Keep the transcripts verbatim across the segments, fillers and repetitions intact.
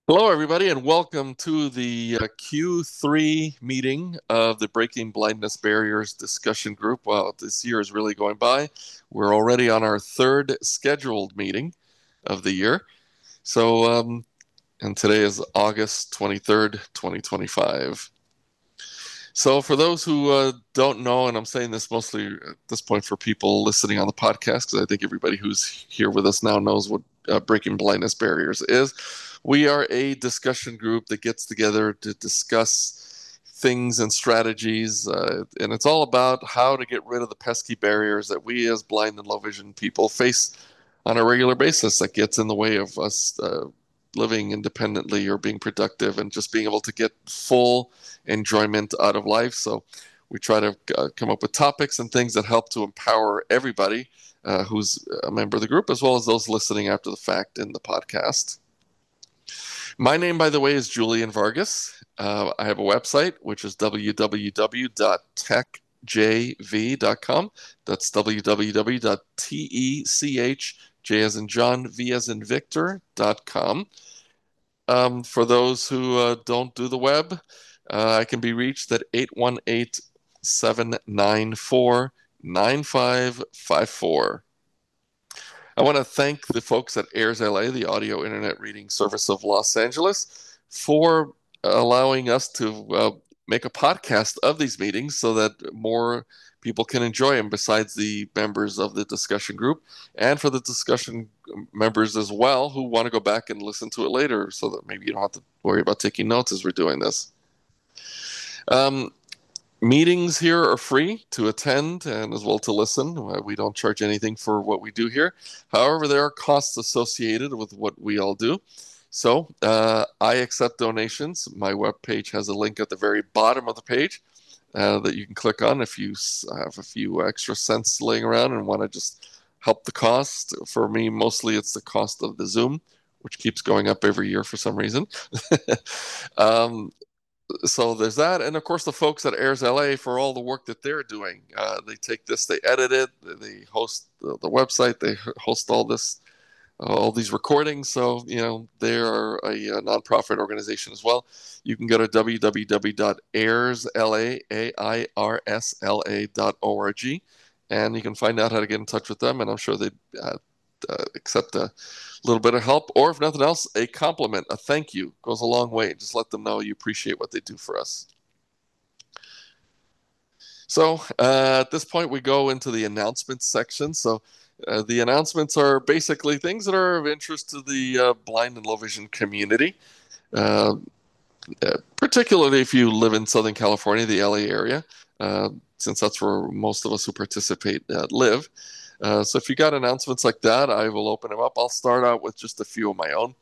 Hello, everybody, and welcome to the uh, Q three meeting of the Breaking Blindness Barriers discussion group. Well, this year is really going by. We're already on our third scheduled meeting of the year. So, um, and today is August twenty-third, twenty twenty-five. So, for those who uh, don't know, and I'm saying this mostly at this point for people listening on the podcast, because I think everybody who's here with us now knows what uh, Breaking Blindness Barriers is. We are a discussion group that gets together to discuss things and strategies, uh, and it's all about how to get rid of the pesky barriers that we as blind and low vision people face on a regular basis that gets in the way of us uh, living independently or being productive and just being able to get full enjoyment out of life. So we try to uh, come up with topics and things that help to empower everybody uh, who's a member of the group, as well as those listening after the fact in the podcast. My name, by the way, is Julian Vargas. Uh, I have a website, which is w w w dot tech j v dot com. That's w w w dot tech, J as in John, V as in Victor, dot com. Um, for those who uh, don't do the web, uh, I can be reached at eight one eight, seven nine four, nine five five four. I want to thank the folks at Airs L A, the audio internet reading service of Los Angeles, for allowing us to uh, make a podcast of these meetings so that more people can enjoy them besides the members of the discussion group, and for the discussion members as well who want to go back and listen to it later so that maybe you don't have to worry about taking notes as we're doing this. Um, Meetings here are free to attend and as well to listen. We don't charge anything for what we do here. However, there are costs associated with what we all do. So uh, I accept donations. My webpage has a link at the very bottom of the page uh, that you can click on if you have a few extra cents laying around and want to just help the cost. For me, mostly it's the cost of the Zoom, which keeps going up every year for some reason. um, so there's that, and of course the folks at Airs L A for all the work that they're doing. Uh, they take this, they edit it, they host the, the website, they host all this, uh, all these recordings. So you know they are a, a nonprofit organization as well. You can go to w w w dot airs l a dot org, and you can find out how to get in touch with them. And I'm sure they'd uh, uh, accept a little bit of help, or if nothing else, a compliment, a thank you goes a long way. Just let them know you appreciate what they do for us. So uh, at this point, we go into the announcements section. So uh, the announcements are basically things that are of interest to the uh, blind and low vision community, uh, uh, particularly if you live in Southern California, the L A area, uh, since that's where most of us who participate uh, live. Uh, so if you got announcements like that, I will open them up. I'll start out with just a few of my own.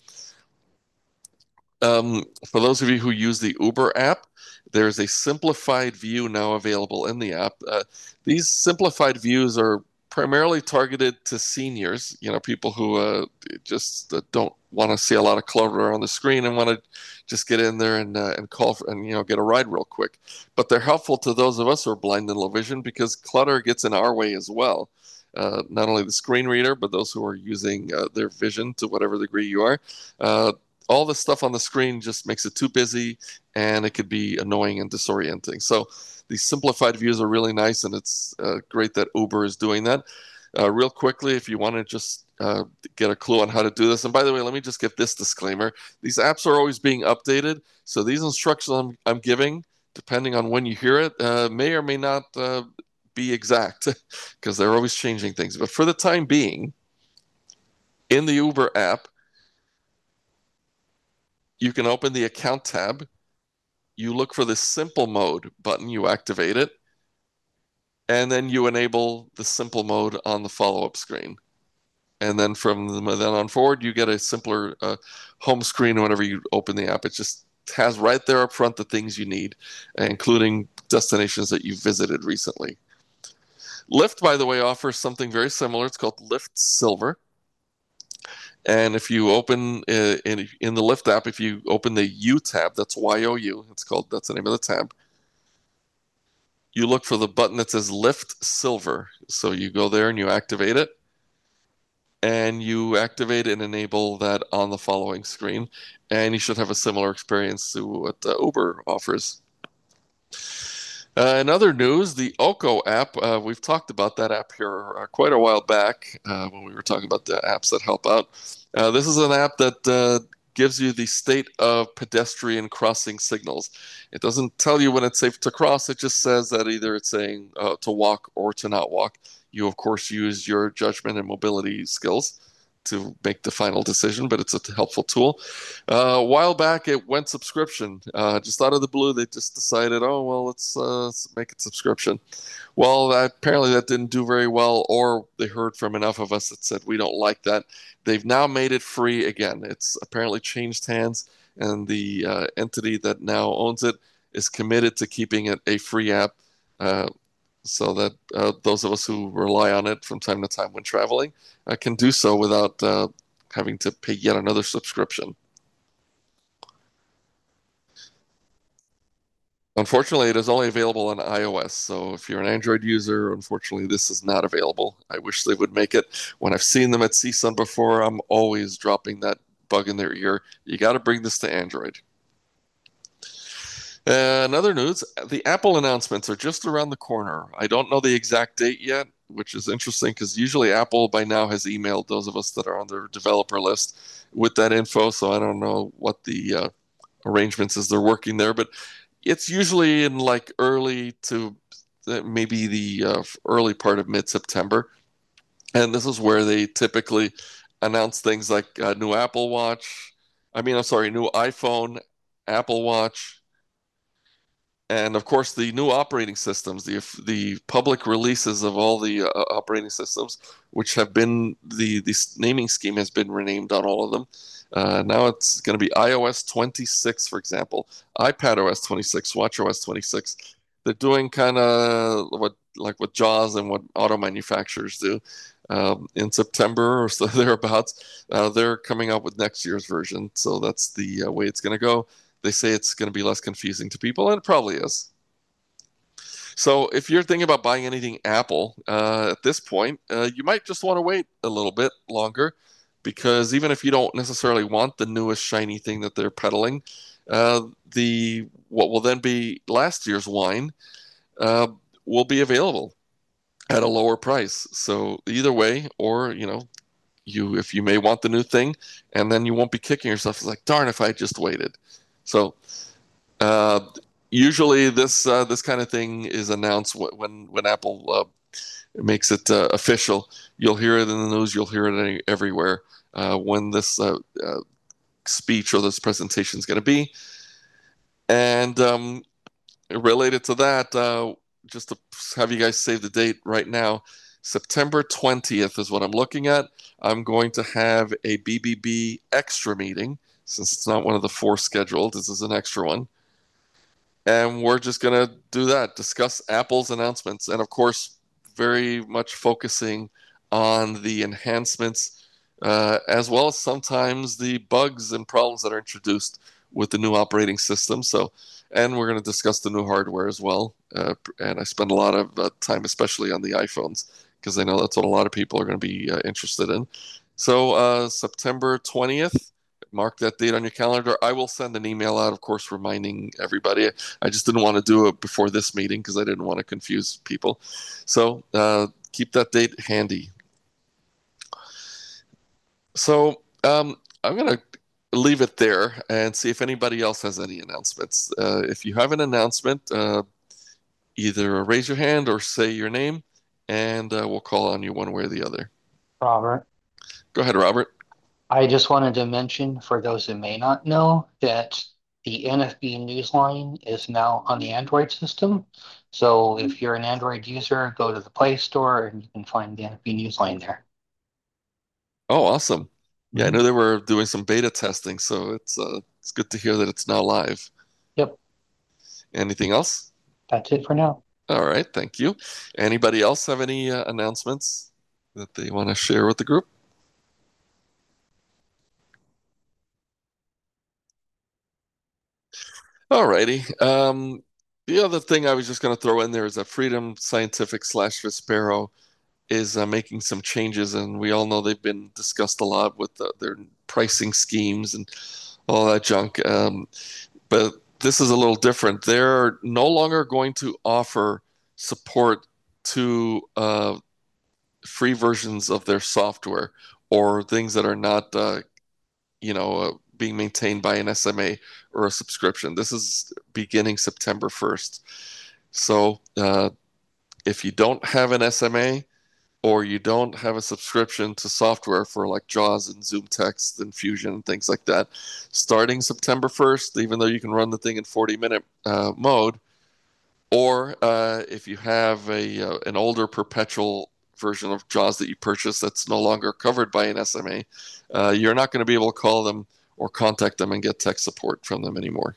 Um, for those of you who use the Uber app, there's a simplified view now available in the app. Uh, these simplified views are primarily targeted to seniors, you know, people who uh, just uh, don't want to see a lot of clutter on the screen and want to just get in there and uh, and call for, and you know get a ride real quick. But they're helpful to those of us who are blind and low vision because clutter gets in our way as well. Uh, not only the screen reader, but those who are using uh, their vision to whatever degree you are. Uh, all the stuff on the screen just makes it too busy and it could be annoying and disorienting. So these simplified views are really nice, and it's uh, great that Uber is doing that. Uh, real quickly, if you want to just uh, get a clue on how to do this, and by the way, let me just give this disclaimer. These apps are always being updated, so these instructions I'm, I'm giving, depending on when you hear it, uh, may or may not uh, be exact because they're always changing things. But for the time being, in the Uber app, you can open the account tab. You look for the simple mode button, you activate it, and then you enable the simple mode on the follow-up screen. And then from then on forward, you get a simpler uh, home screen whenever you open the app. It just has right there up front the things you need, including destinations that you've visited recently. Lyft, by the way, offers something very similar. It's called Lyft Silver. And if you open uh, in, in the Lyft app, if you open the U tab, that's Y O U, it's called, that's the name of the tab. You look for the button that says Lyft Silver. So you go there and you activate it. and you activate and enable that on the following screen, and you should have a similar experience to what uh, Uber offers. Uh, in other news, the Oko app, uh, we've talked about that app here uh, quite a while back uh, when we were talking about the apps that help out. Uh, this is an app that uh, gives you the state of pedestrian crossing signals. It doesn't tell you when it's safe to cross, it just says that either it's saying uh, to walk or to not walk. You, of course, use your judgment and mobility skills to make the final decision, but it's a helpful tool. Uh, a while back, it went subscription. Uh, just out of the blue, they just decided, oh, well, let's, uh, let's make it subscription. Well, that, apparently that didn't do very well, or they heard from enough of us that said, we don't like that. They've now made it free again. It's apparently changed hands, and the uh, entity that now owns it is committed to keeping it a free app. Uh, so that uh, those of us who rely on it from time to time when traveling uh, can do so without uh, having to pay yet another subscription. Unfortunately, it is only available on iOS, so if you're an Android user, unfortunately, this is not available. I wish they would make it. When I've seen them at C S U N before, I'm always dropping that bug in their ear. You got to bring this to Android. Uh, another news, the Apple announcements are just around the corner. I don't know the exact date yet, which is interesting because usually Apple by now has emailed those of us that are on their developer list with that info, so I don't know what the uh, arrangements is they're working there, but it's usually in like early to uh, maybe the uh, early part of mid-September. And this is where they typically announce things like a new Apple Watch. I mean, I'm sorry, new iPhone, Apple Watch, and of course the new operating systems, the the public releases of all the uh, operating systems, which have been the the naming scheme has been renamed on all of them. Uh, now it's going to be iOS twenty-six, for example, iPadOS twenty-six, WatchOS twenty-six. They're doing kind of what like what JAWS and what auto manufacturers do. Um, in September or so thereabouts, uh, they're coming out with next year's version. So that's the uh, way it's going to go. They say it's going to be less confusing to people, and it probably is. So if you're thinking about buying anything Apple uh, at this point, uh, you might just want to wait a little bit longer because even if you don't necessarily want the newest shiny thing that they're peddling, uh, the what will then be last year's wine uh, will be available at a lower price. So either way, or you know, you if you may want the new thing, and then you won't be kicking yourself. It's like, darn, if I just waited. So uh, usually this uh, this kind of thing is announced when when Apple uh, makes it uh, official. You'll hear it in the news. You'll hear it everywhere uh, when this uh, uh, speech or this presentation is going to be. And um, related to that, uh, just to have you guys save the date right now, September twentieth is what I'm looking at. I'm going to have a B B B extra meeting since it's not one of the four scheduled. This is an extra one. And we're just going to do that, discuss Apple's announcements, and of course, very much focusing on the enhancements, uh, as well as sometimes the bugs and problems that are introduced with the new operating system. So, and we're going to discuss the new hardware as well. Uh, and I spend a lot of uh, time, especially on the iPhones, because I know that's what a lot of people are going to be uh, interested in. So, uh, September twentieth. Mark that date on your calendar. I will send an email out, of course, reminding everybody. I just didn't want to do it before this meeting because I didn't want to confuse people. So uh, keep that date handy. So um, I'm going to leave it there and see if anybody else has any announcements. Uh, if you have an announcement, uh, either raise your hand or say your name, and uh, we'll call on you one way or the other. Robert, Go ahead, Robert. I just wanted to mention for those who may not know that the N F B Newsline is now on the Android system. So if you're an Android user, go to the Play Store and you can find the N F B Newsline there. Oh, awesome. Yeah, I Mhm. know they were doing some beta testing, so it's uh, it's good to hear that it's now live. Yep, Anything else? that's it for now. All right, thank you. Anybody else have any uh, announcements that they want to share with the group? All righty. Um, the other thing I was just going to throw in there is a Freedom Scientific slash Vispero is uh, making some changes, and we all know they've been discussed a lot with uh, their pricing schemes and all that junk. Um, but this is a little different. They're no longer going to offer support to uh, free versions of their software or things that are not, uh, you know, uh, being maintained by an S M A or a subscription. This is beginning September first. So uh, if you don't have an S M A or you don't have a subscription to software for like JAWS and Zoom Text and Fusion and things like that, starting September first, even though you can run the thing in forty minute uh, mode, or uh, if you have a uh, an older perpetual version of JAWS that you purchased that's no longer covered by an S M A, uh, you're not going to be able to call them or contact them and get tech support from them anymore.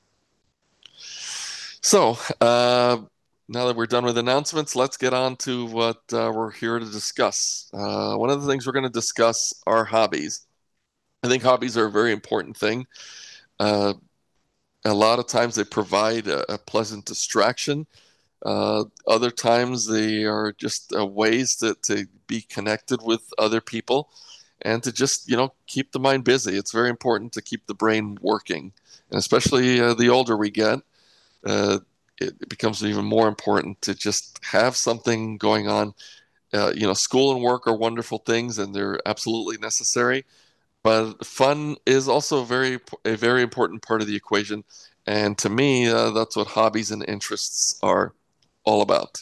So uh, now that we're done with announcements, let's get on to what uh, we're here to discuss. Uh, one of the things we're going to discuss are hobbies. I think hobbies are a very important thing. Uh, a lot of times they provide a, a pleasant distraction. Uh, other times they are just uh, ways to, to be connected with other people and to just, you know, keep the mind busy. It's very important to keep the brain working. And especially uh, the older we get, uh, it, it becomes even more important to just have something going on. Uh, you know, school and work are wonderful things and they're absolutely necessary, but fun is also very a very important part of the equation. And to me, uh, that's what hobbies and interests are all about.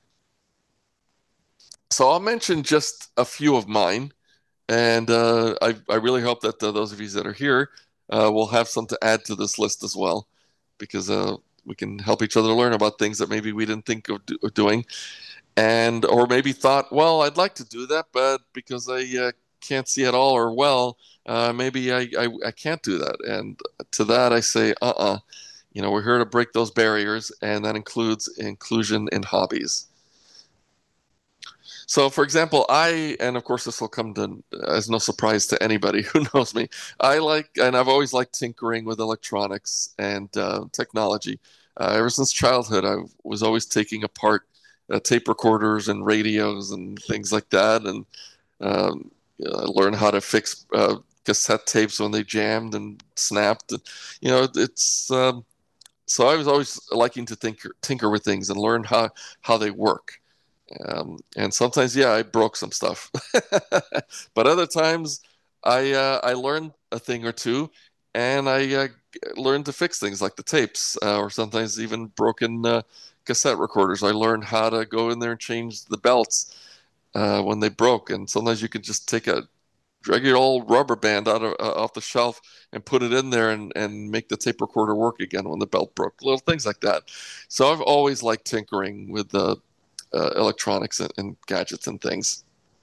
So I'll mention just a few of mine, and uh, I, I really hope that uh, those of you that are here uh, will have some to add to this list as well, because uh, we can help each other learn about things that maybe we didn't think of, do, of doing, and or maybe thought, well, I'd like to do that, but because I uh, can't see at all or well, uh, maybe I, I, I can't do that. And to that I say, uh-uh, you know, we're here to break those barriers, and that includes inclusion in hobbies. So, for example, I, and of course, this will come to as no surprise to anybody who knows me. I like, and I've always liked tinkering with electronics and uh, technology. Uh, ever since childhood, I was always taking apart uh, tape recorders and radios and things like that, and um, you know, learn how to fix uh, cassette tapes when they jammed and snapped. And, you know, it's um, so I was always liking to tinker, tinker with things and learn how how they work. Um, and sometimes, yeah, I broke some stuff, but other times I uh, I learned a thing or two, and I uh, learned to fix things like the tapes, uh, or sometimes even broken uh, cassette recorders. I learned how to go in there and change the belts uh, when they broke, and sometimes you could just take a regular old rubber band out of uh, off the shelf and put it in there and and make the tape recorder work again when the belt broke. Little things like that. So I've always liked tinkering with the uh, electronics and, and gadgets and things.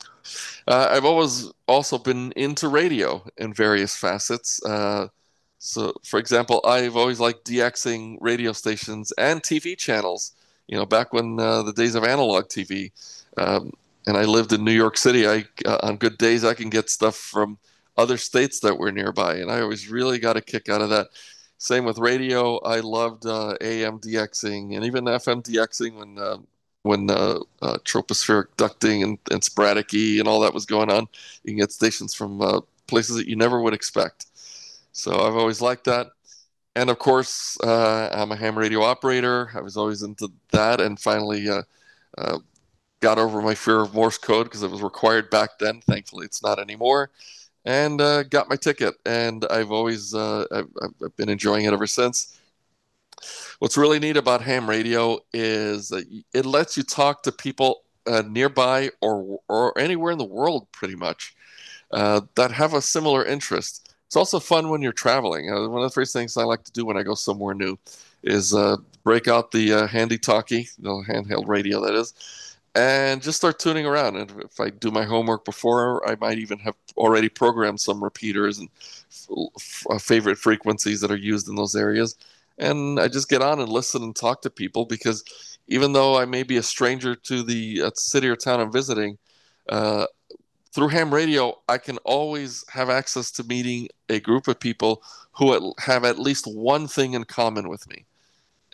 Uh, I've always also been into radio in various facets. Uh, so, for example, I've always liked DXing radio stations and T V channels. You know, back when uh, the days of analog T V, um, and I lived in New York City. I uh, on good days I can get stuff from other states that were nearby, and I always really got a kick out of that. Same with radio. I loved uh, A M DXing and even F M DXing when uh, when uh, uh, tropospheric ducting and, and sporadic E and all that was going on. You can get stations from uh, places that you never would expect. So I've always liked that. And of course, uh, I'm a ham radio operator. I was always into that, and finally uh, uh, got over my fear of Morse code because it was required back then. Thankfully, it's not anymore. And uh, got my ticket, and I've always uh, I've, I've been enjoying it ever since. What's really neat about ham radio is that it lets you talk to people uh, nearby or or anywhere in the world, pretty much, uh, that have a similar interest. It's also fun when you're traveling. Uh, one of the first things I like to do when I go somewhere new is uh, break out the uh, handy talkie, the handheld radio that is, and just start tuning around. And if I do my homework before, I might even have already programmed some repeaters and f- f- favorite frequencies that are used in those areas. And I just get on and listen and talk to people because even though I may be a stranger to the uh, city or town I'm visiting, uh, through ham radio, I can always have access to meeting a group of people who have at least one thing in common with me.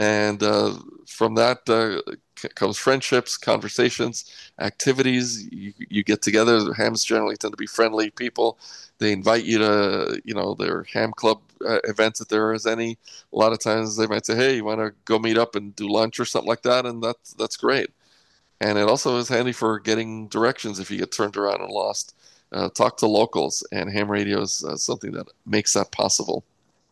and uh, from that uh, comes friendships, conversations, activities. You, you get together. Hams generally tend to be friendly people. They invite you to, you know, their ham club uh, events if there is any. A lot of times they might say, "Hey, you want to go meet up and do lunch or something like that?" And that's that's great. And it also is handy for getting directions if you get turned around and lost. Uh, talk to locals, and ham radio is uh, something that makes that possible.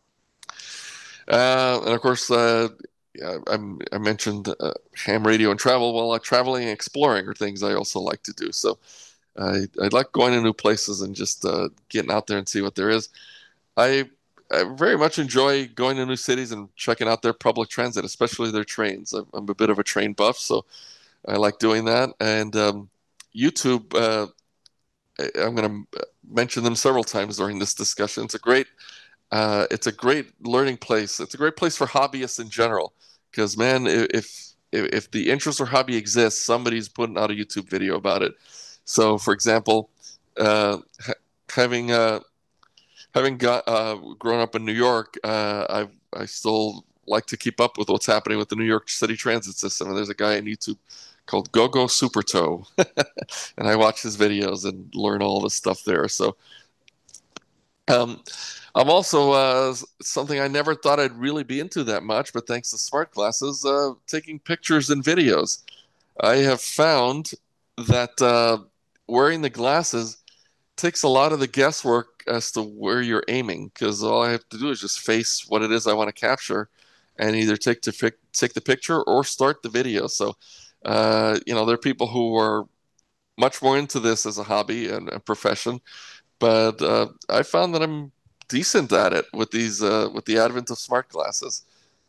Uh, and of course, uh, yeah, I, I mentioned uh, ham radio and travel. Well, uh, traveling and exploring are things I also like to do. So I, I like going to new places and just uh, getting out there and see what there is. I, I very much enjoy going to new cities and checking out their public transit, especially their trains. I'm, I'm a bit of a train buff, so I like doing that. And um, YouTube, uh, I, I'm going to mention them several times during this discussion. It's a great uh, it's a great learning place. It's a great place for hobbyists in general. Because man, if if the interest or hobby exists, somebody's putting out a YouTube video about it. So, for example, uh, ha- having uh, having got uh, grown up in New York, uh, I I still like to keep up with what's happening with the New York City transit system. And there's a guy on YouTube called GoGo Supertow, and I watch his videos and learn all this stuff there. So um, I'm also uh, something I never thought I'd really be into that much, but thanks to smart glasses, uh, taking pictures and videos. I have found that uh, wearing the glasses takes a lot of the guesswork as to where you're aiming, because all I have to do is just face what it is I want to capture, and either take to fi- take the picture or start the video. So, uh, you know, there are people who are much more into this as a hobby and a profession, but uh, I found that I'm decent at it with these uh, with the advent of smart glasses.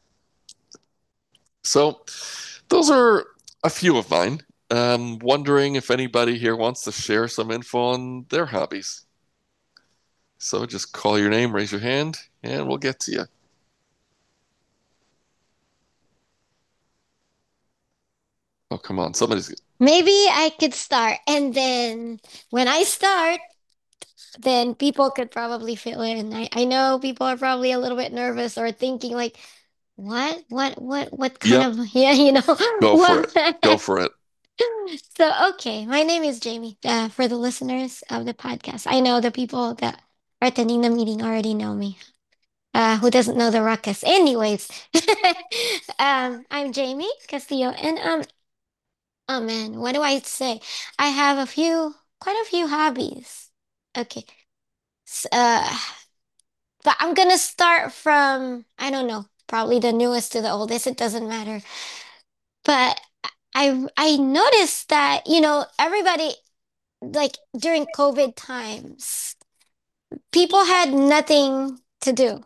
So those are a few of mine. I'm wondering if anybody here wants to share some info on their hobbies. So just call your name, raise your hand, and we'll get to you. Oh, come on, somebody's. Maybe I could start. And then when I start, then people could probably fill in. I, I know people are probably a little bit nervous or thinking like, what, what, what, what kind Yep, of, yeah, you know, go for what? it. Go for it. So, okay, my name is Jamie. Uh, for the listeners of the podcast, I know the people that are attending the meeting already know me. Uh, who doesn't know the ruckus? Anyways, um, I'm Jamie Castillo, and um, oh man, what do I say? I have a few, quite a few hobbies. Okay, S- uh, but I'm gonna start from, I don't know, probably the newest to the oldest. It doesn't matter. But I I noticed that, you know, everybody like during COVID times, people had nothing to do.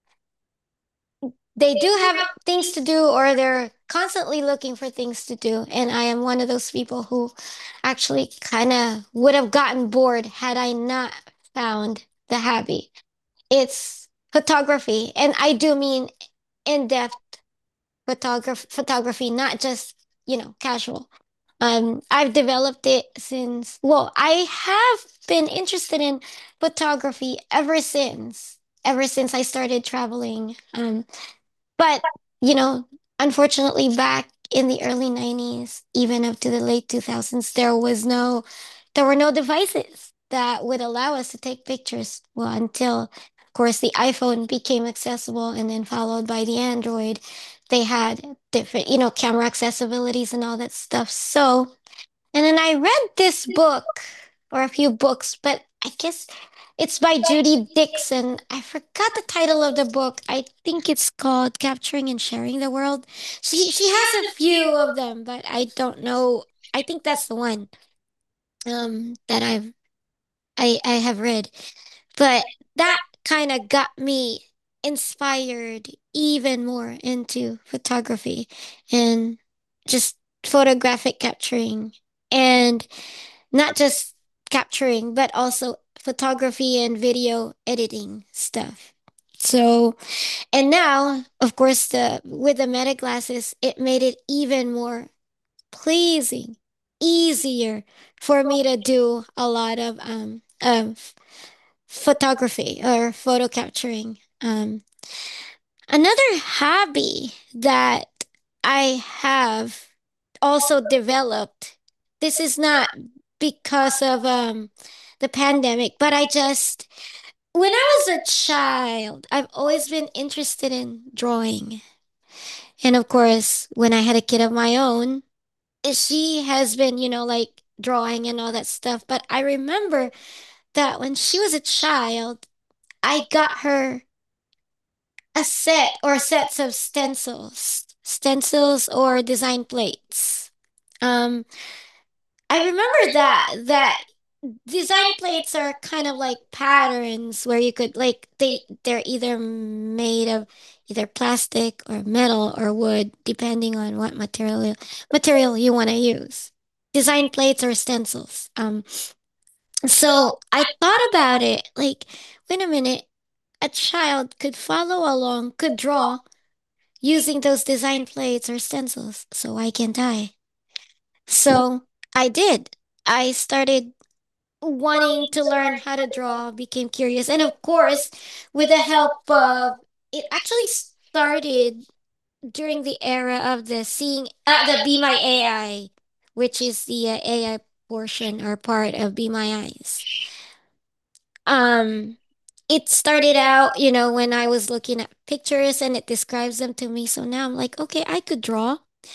They do have things to do or they're constantly looking for things to do. And I am one of those people who actually kind of would have gotten bored had I not found the hobby. It's photography, and I do mean in-depth photograph photography, not just, you know, casual. Um, I've developed it since, well, I have been interested in photography ever since, ever since I started traveling. Um, but, you know, unfortunately, back in the early nineties, even up to the late two thousands, there was no, there were no devices that would allow us to take pictures. Well, until, of course, the iPhone became accessible and then followed by the Android. They had different, you know, camera accessibilities and all that stuff. So, and then I read this book or a few books, but I guess it's by Judy Dixon. I forgot the title of the book. I think it's called Capturing and Sharing the World. She she has a few of them, but I don't know. I think that's the one um that I've I I have read. But that kind of got me inspired even more into photography and just photographic capturing, and not just capturing, but also photography and video editing stuff. So, and now, of course, the with the Meta glasses, it made it even more pleasing, easier for me to do a lot of um of photography or photo capturing. Um, Another hobby that I have also developed. This is not because of um the pandemic, but I just when I was a child, I've always been interested in drawing. And of course, when I had a kid of my own, she has been, you know, like drawing and all that stuff. But I remember that when she was a child, I got her a set or sets of stencils, stencils or design plates. Um, I remember that that design plates are kind of like patterns where you could like they they're either made of either plastic or metal or wood, depending on what material material you want to use. Design plates or stencils. Um, so I thought about it, like, wait a minute, a child could follow along, could draw using those design plates or stencils, so why can't I? So I did. I started wanting to learn how to draw, became curious. And of course, with the help of it actually started during the era of the seeing uh, the Be My A I, which is the uh, A I portion or part of Be My Eyes. Um it started out, you know, when I was looking at pictures and it describes them to me. So now I'm like, okay, I could draw.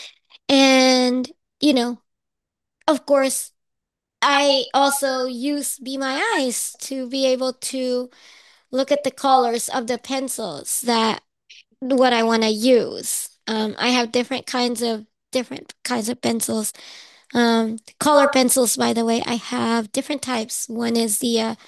And, you know, of course, I also use Be My Eyes to be able to look at the colors of the pencils that what I want to use. Um, I have different kinds of different kinds of pencils. Um, color pencils, by the way, I have different types. One is the uh,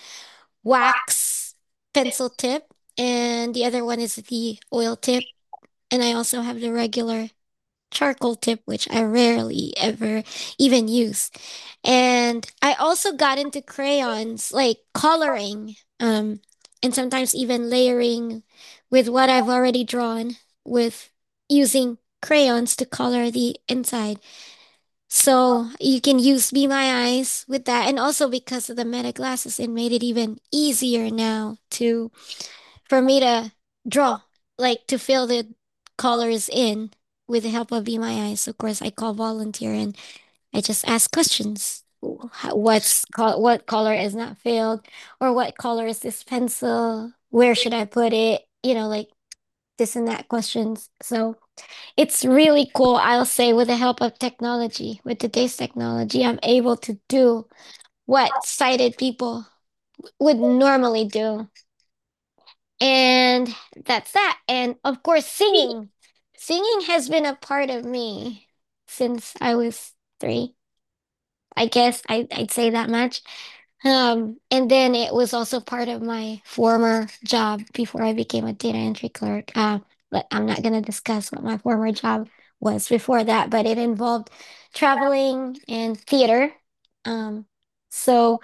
wax pencil tip, and the other one is the oil tip. And I also have the regular charcoal tip, which I rarely ever even use. And I also got into crayons, like coloring, um, and sometimes even layering with what I've already drawn with using crayons to color the inside. So you can use Be My Eyes with that. And also because of the meta glasses, it made it even easier now to for me to draw, like to fill the colors in with the help of Be My Eyes. Of course, I call volunteer and I just ask questions. How- What's col what color is not filled, or what color is this pencil? Where should I put it? You know, like this and that questions. So it's really cool. I'll say with the help of technology, with today's technology, I'm able to do what sighted people would normally do. And that's that. And of course, singing. Singing has been a part of me since I was three. I guess I, I'd say that much. Um, and then it was also part of my former job before I became a data entry clerk. Uh, but I'm not going to discuss what my former job was before that, but it involved traveling and theater. Um, so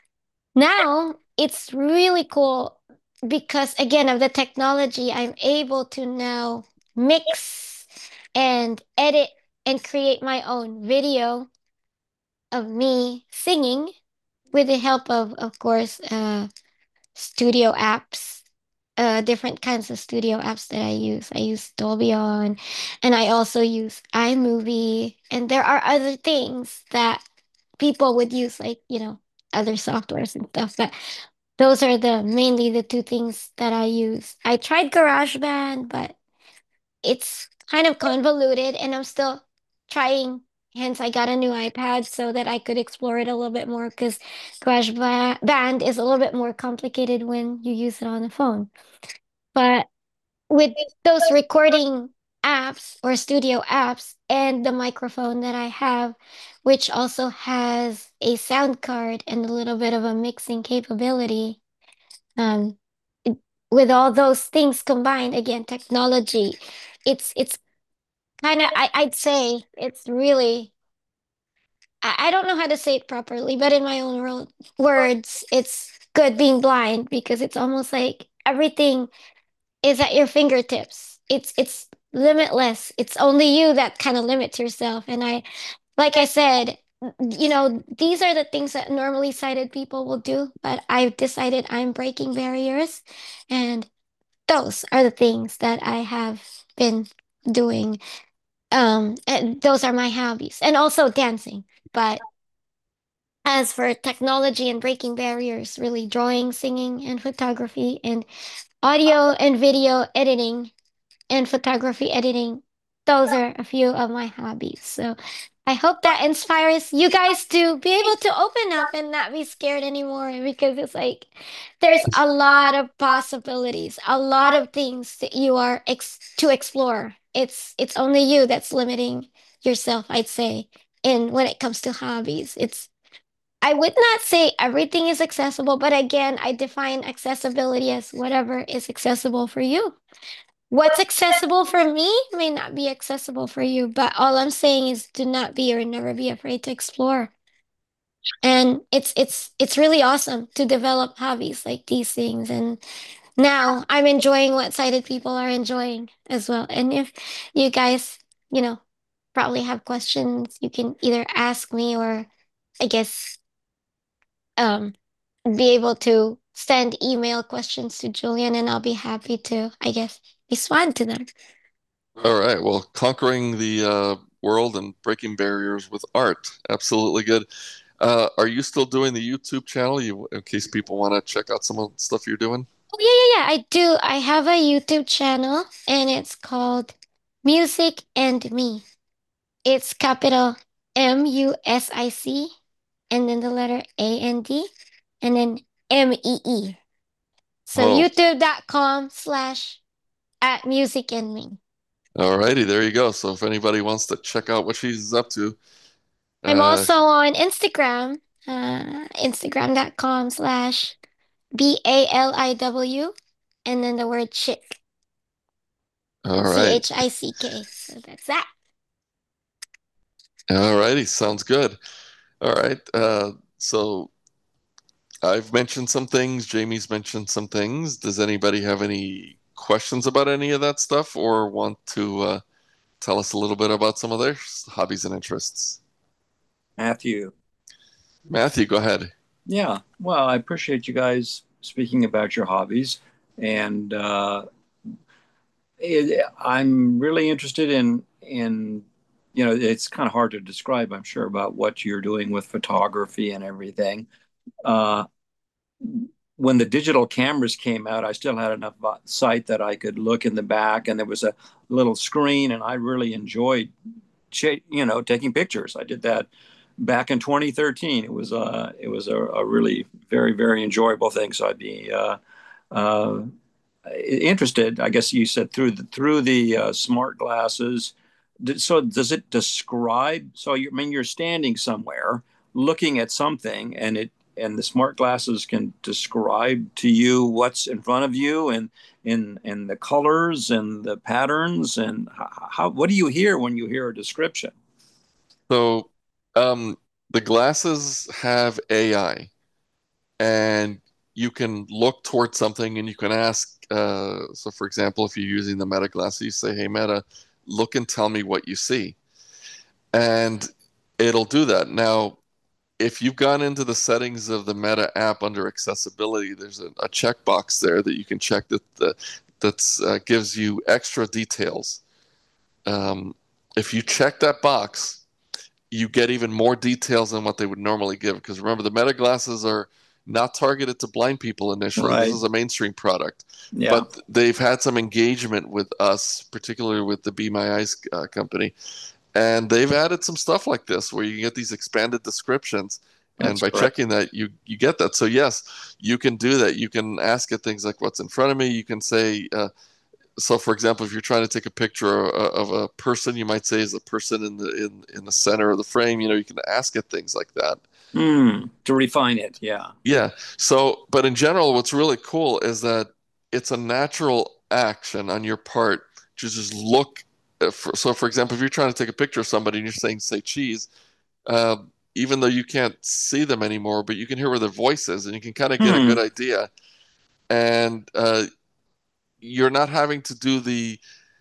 now it's really cool because, again, of the technology, I'm able to now mix and edit and create my own video of me singing with the help of, of course, uh, studio apps, uh, different kinds of studio apps that I use. I use Dolby On, and I also use iMovie, and there are other things that people would use, like, you know, other softwares and stuff. But those are the mainly the two things that I use. I tried GarageBand, but it's kind of convoluted and I'm still trying. Hence, I got a new iPad so that I could explore it a little bit more because GarageBand is a little bit more complicated when you use it on the phone. But with those recording apps or studio apps and the microphone that I have, which also has a sound card and a little bit of a mixing capability, um, it- with all those things combined, again, technology, it's it's kind of I I'd say it's really I, I don't know how to say it properly, but in my own world, words, it's good being blind because it's almost like everything is at your fingertips. It's it's limitless. It's only you that kind of limits yourself. And I, like I said, you know, these are the things that normally sighted people will do, but I've decided I'm breaking barriers and those are the things that I have been doing. Um, and those are my hobbies, and also dancing. But as for technology and breaking barriers, really drawing, singing, and photography, and audio and video editing and photography editing. Those are a few of my hobbies. So I hope that inspires you guys to be able to open up and not be scared anymore, because it's like there's a lot of possibilities, a lot of things that you are ex to explore. It's it's only you that's limiting yourself, I'd say. And when it comes to hobbies, it's I would not say everything is accessible, but again, I define accessibility as whatever is accessible for you. What's accessible for me may not be accessible for you, but all I'm saying is do not be or never be afraid to explore. And it's it's it's really awesome to develop hobbies like these things. And now I'm enjoying what sighted people are enjoying as well. And if you guys, you know, probably have questions, you can either ask me or I guess um be able to send email questions to Julian, and I'll be happy to, I guess, respond to them. All right. Well, conquering the uh, world and breaking barriers with art. Absolutely good. Uh, are you still doing the YouTube channel? You, in case people want to check out some of the stuff you're doing? Oh, yeah, yeah, yeah, I do. I have a YouTube channel and it's called Music and Me. It's capital M U S I C and then the letter A N D and then M E E. So Oh, youtube.com slash at Music and Me. all righty. There you go. So if anybody wants to check out what she's up to, I'm uh, also on Instagram, uh, instagram.com slash B A L I W and then the word chick, all C right. H I C K. So that's that. All righty. Sounds good. All right. Uh, so I've mentioned some things. Jamie's mentioned some things. Does anybody have any questions about any of that stuff or want to uh, tell us a little bit about some of their hobbies and interests? Matthew. Matthew, go ahead. Yeah, well, I appreciate you guys speaking about your hobbies, and uh, it, I'm really interested in in you know it's kind of hard to describe, I'm sure, about what you're doing with photography and everything. Uh, when the digital cameras came out, I still had enough sight that I could look in the back, and there was a little screen, and I really enjoyed, you know, taking pictures. I did that back in twenty thirteen. It was uh, it was a, a really very very enjoyable thing. So I'd be uh, uh, interested. I guess you said through the through the uh, smart glasses. So does it describe? So you I mean you're standing somewhere looking at something, and it and the smart glasses can describe to you what's in front of you, and in and the colors and the patterns, and how, how what do you hear when you hear a description? So, um, the glasses have A I, and you can look towards something and you can ask. Uh, so, for example, if you're using the Meta glasses, you say, "Hey, Meta, look and tell me what you see," and it'll do that. Now, if you've gone into the settings of the Meta app under accessibility, there's a, a checkbox there that you can check that that that's, uh, gives you extra details. Um, if you check that box, you get even more details than what they would normally give. Because remember, the Meta glasses are not targeted to blind people initially. Right. This is a mainstream product. Yeah. But they've had some engagement with us, particularly with the Be My Eyes uh, company. And they've added some stuff like this where you get these expanded descriptions. And That's by correct. checking that, you, you get that. So, yes, you can do that. You can ask it things like, what's in front of me? You can say, uh, so for example, if you're trying to take a picture of a person, you might say, is the person in the in, in the center of the frame? You know, you can ask it things like that. Mm, to refine it, yeah. Yeah. So, but in general, what's really cool is that it's a natural action on your part to just look. For, so, for example, if you're trying to take a picture of somebody and you're saying, say, cheese, uh, even though you can't see them anymore, but you can hear where their voice is, and you can kind of get a good Hmm. idea. And uh, you're not having to do the.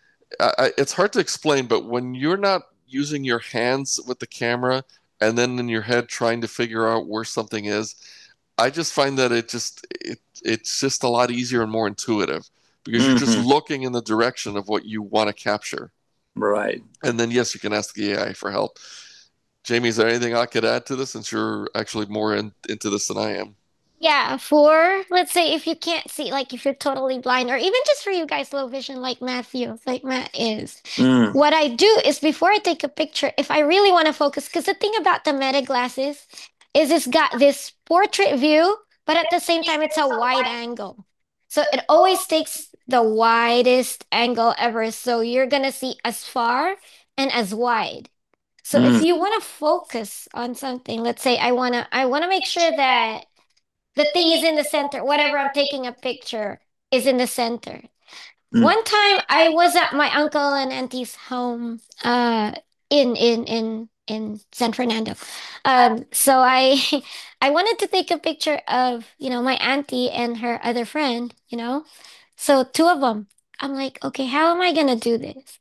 I, it's hard to explain, but when you're not using your hands with the camera and then in your head trying to figure out where something is, I just find that it just it it's just a lot easier and more intuitive because you're just Mhm. looking in the direction of what you want to capture. Right. And then, yes, you can ask the A I for help. Jamie, is there anything I could add to this, since you're actually more in, into this than I am? Yeah, for let's say if you can't see, like if you're totally blind, or even just for you guys low vision like Matthew, like Matt is, Mm. what I do is before I take a picture, if I really want to focus, because the thing about the Meta glasses is it's got this portrait view, but at the same time it's a wide angle. So it always takes the widest angle ever. So you're gonna see as far and as wide. So if Mm. you want to focus on something, let's say I wanna I wanna make sure that the thing is in the center. Whatever I'm taking a picture is in the center. Mm. One time I was at my uncle and auntie's home uh in in in in San Fernando. Um so I I wanted to take a picture of, you know, my auntie and her other friend, you know. So two of them. I'm like, okay, how am I gonna do this?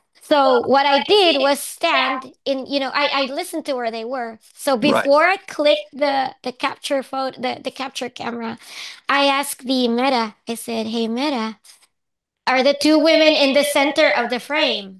So what I did was stand in, you know, I, I listened to where they were. So Right. before I clicked the the capture photo, the, the capture camera, I asked the Meta, I said, hey Meta, are the two women in the center of the frame?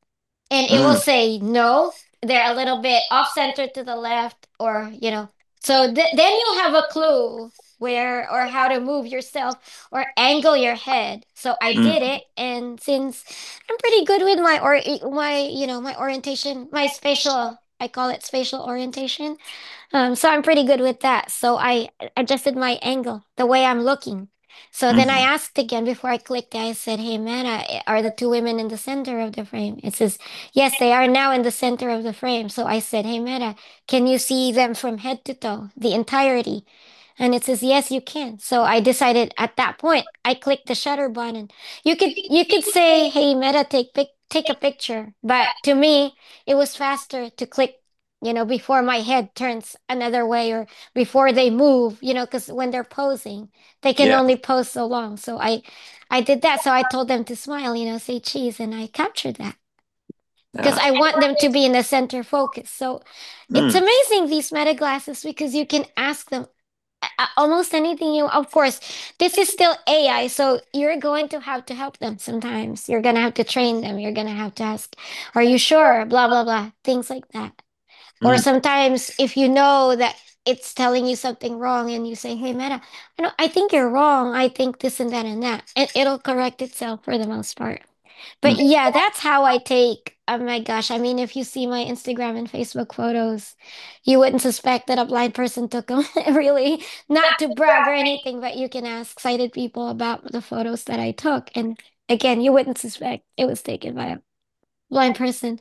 And it will Mm. say no, they're a little bit off center to the left, or you know. So th then you have a clue where or how to move yourself or angle your head. So I did Mm. it, and since I'm pretty good with my or my you know my orientation, my spatial, I call it spatial orientation. Um, so I'm pretty good with that. So I adjusted my angle, the way I'm looking. So then I Mhm. asked again before I clicked. I said, "Hey, Meta, are the two women in the center of the frame?" It says, "Yes, they are now in the center of the frame." So I said, "Hey, Meta, can you see them from head to toe, the entirety?" And it says, "Yes, you can." So I decided at that point, I clicked the shutter button. You could you could say, "Hey, Meta, take pic take a picture," but to me, it was faster to click, you know, before my head turns another way or before they move, you know, because when they're posing, they can Yeah. only pose so long. So I I did that. So I told them to smile, you know, say cheese, and I captured that because Yeah. I want them to be in the center focus. So it's Mm. amazing, these Meta glasses, because you can ask them a- almost anything you, of course, this is still A I, so you're going to have to help them sometimes. You're gonna have to train them. You're gonna have to ask, are you sure? Blah, blah, blah, things like that. Or Mm. sometimes if you know that it's telling you something wrong and you say, hey, Meta, I know, I think you're wrong. I think this and that and that. And it'll correct itself for the most part. But Mm. yeah, that's how I take. Oh my gosh. I mean, if you see my Instagram and Facebook photos, you wouldn't suspect that a blind person took them. Really, not to brag or anything, but you can ask sighted people about the photos that I took. And again, you wouldn't suspect it was taken by a blind person.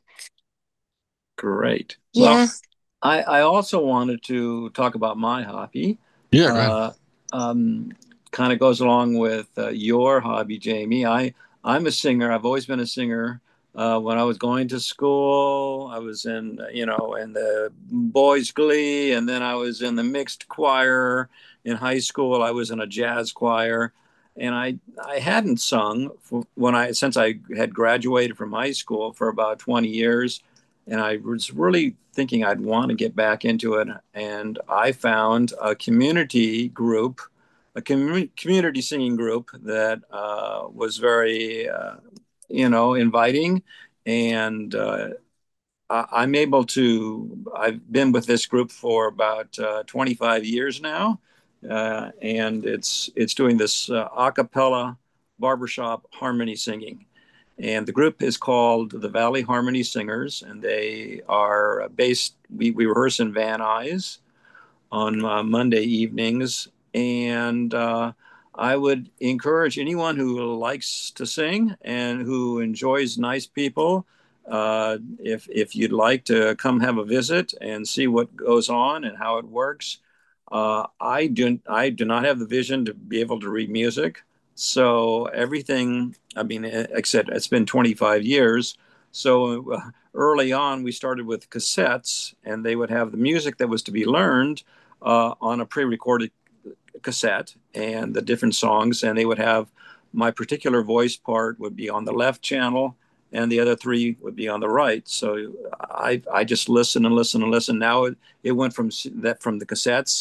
Great. Well, Yeah. I, I also wanted to talk about my hobby. Yeah, right. Uh, um, Kind of goes along with uh, your hobby, Jamie. I I'm a singer. I've always been a singer. Uh, when I was going to school, I was in you know in the boys' glee, and then I was in the mixed choir. In high school, I was in a jazz choir, and I I hadn't sung for, when I since I had graduated from high school for about twenty years, and I was really thinking I'd want to get back into it. And I found a community group, a commu- community singing group that uh, was very, uh, you know, inviting. And uh, I- I'm able to, I've been with this group for about uh, twenty-five years now. Uh, and it's it's doing this uh, a cappella barbershop harmony singing. And the group is called the Valley Harmony Singers, and they are based, we, we rehearse in Van Nuys on uh, Monday evenings. And uh, I would encourage anyone who likes to sing and who enjoys nice people, uh, if, if you'd like to come have a visit and see what goes on and how it works. Uh, I do I do not have the vision to be able to read music, so everything. I mean, except it's been twenty-five years. So uh, early on, we started with cassettes, and they would have the music that was to be learned uh, on a pre-recorded cassette, and the different songs, and they would have my particular voice part would be on the left channel, and the other three would be on the right. So I I just listen and listen and listen. Now it, it went from that from the cassettes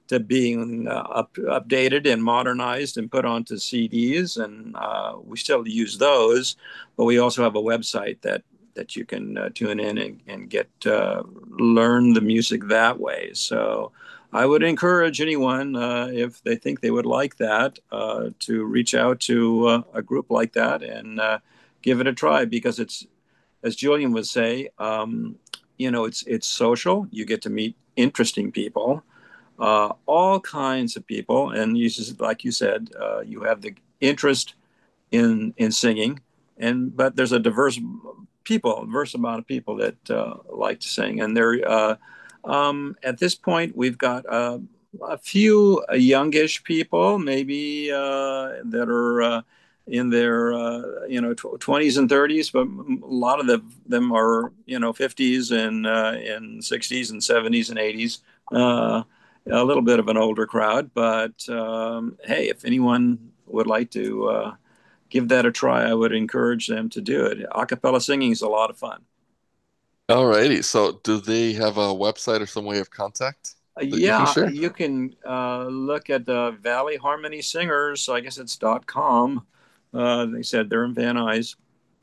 to being uh, up, updated and modernized and put onto C Ds, and uh, we still use those, but we also have a website that that you can uh, tune in and, and get uh, learn the music that way. So I would encourage anyone, uh, if they think they would like that, uh, to reach out to uh, a group like that and uh, give it a try, because it's, as Julian would say, um, you know, it's it's social. You get to meet interesting people, uh, all kinds of people, and you just, like you said, uh, you have the interest in in singing, and but there's a diverse people, diverse amount of people that uh, like to sing, and they're uh, um, at this point we've got uh, a few uh, youngish people, maybe uh, that are uh, in their uh, you know twenties and thirties, but a lot of the, them are you know fifties and uh, and sixties and seventies and eighties. Uh, a little bit of an older crowd, but um, hey, if anyone would like to uh, give that a try, I would encourage them to do it. A cappella singing is a lot of fun. All righty. So do they have a website or some way of contact Uh, that you can yeah, share? you can uh, look at the Valley Harmony Singers. I guess it's dot com. Uh, they said they're in Van Nuys.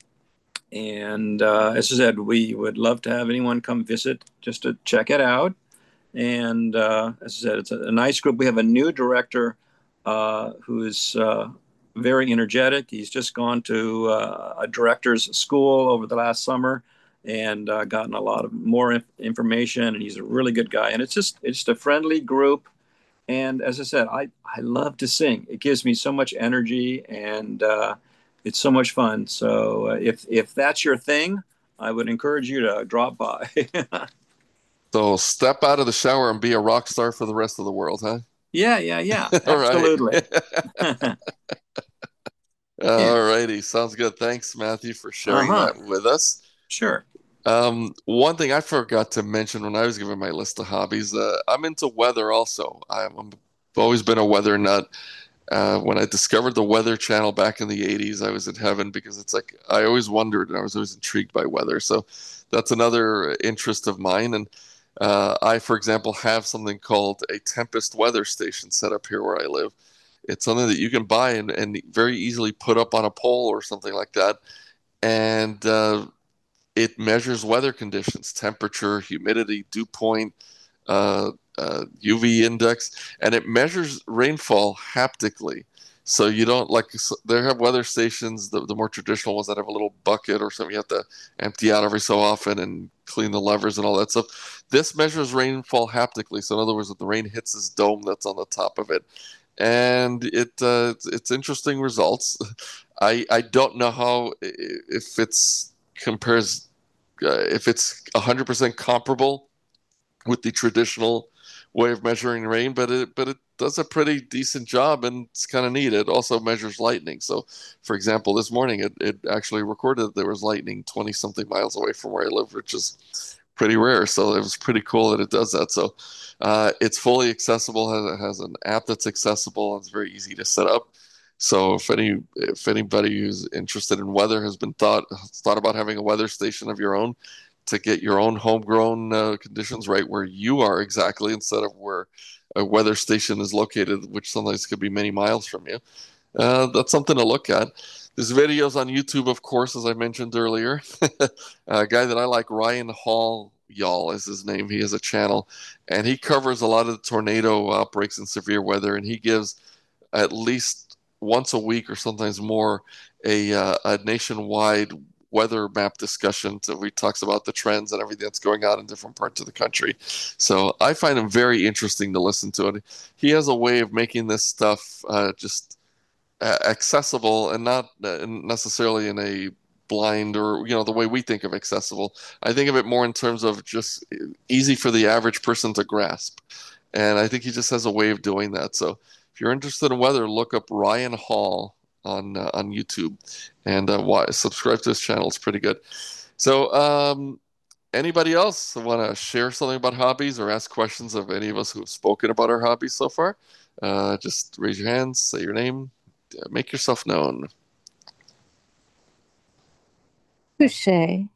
And uh, as I said, we would love to have anyone come visit just to check it out. And uh, as I said, it's a, a nice group. We have a new director uh, who is uh, very energetic. He's just gone to uh, a director's school over the last summer and uh, gotten a lot of more inf- information. And he's a really good guy. And it's just it's just a friendly group. And as I said, I, I love to sing. It gives me so much energy, and uh, it's so much fun. So uh, if if that's your thing, I would encourage you to drop by. So step out of the shower and be a rock star for the rest of the world, huh? Yeah, yeah, yeah, All right. absolutely. Yeah. All righty. Sounds good. Thanks, Matthew, for sharing Uh-huh. that with us. Sure. Um, one thing I forgot to mention when I was giving my list of hobbies, uh, I'm into weather also. I'm, I've always been a weather nut. Uh, when I discovered the Weather Channel back in the eighties, I was in heaven, because it's like I always wondered and I was always intrigued by weather. So that's another interest of mine. And uh, I, for example, have something called a Tempest weather station set up here where I live. It's something that you can buy and, and very easily put up on a pole or something like that. And uh, it measures weather conditions, temperature, humidity, dew point, uh, uh, U V index, and it measures rainfall haptically. So you don't like, so they have weather stations, the, the more traditional ones that have a little bucket or something you have to empty out every so often and clean the levers and all that stuff. This measures rainfall haptically. So in other words, if the rain hits this dome that's on the top of it, and it uh, it's, it's interesting results. I I don't know how, if it's compares uh, if it's one hundred percent comparable with the traditional way of measuring rain, but it but it does a pretty decent job, and it's kind of neat. It also measures lightning. So, for example, this morning it, it actually recorded that there was lightning twenty something miles away from where I live, which is pretty rare. So it was pretty cool that it does that. So uh, it's fully accessible. It has an app that's accessible, and it's very easy to set up. So if any if anybody who's interested in weather has been thought thought about having a weather station of your own to get your own homegrown uh, conditions right where you are exactly, instead of where a weather station is located, which sometimes could be many miles from you, uh, that's something to look at. There's videos on YouTube, of course, as I mentioned earlier. A guy that I like, Ryan Hall Y'all is his name. He has a channel, and he covers a lot of the tornado outbreaks and severe weather, and he gives at least once a week or sometimes more a, uh, a nationwide weather map discussion. So he talks about the trends and everything that's going on in different parts of the country. So I find him very interesting to listen to it. He has a way of making this stuff uh, just uh, accessible, and not uh, necessarily in a blind, or you know the way we think of accessible. I think of it more in terms of just easy for the average person to grasp, and I think he just has a way of doing that. So if you're interested in weather, look up Ryan Hall on uh, on YouTube, and uh, why, subscribe to his channel. It's pretty good. So um, anybody else want to share something about hobbies or ask questions of any of us who have spoken about our hobbies so far? Uh, just raise your hands, say your name, make yourself known. Touche.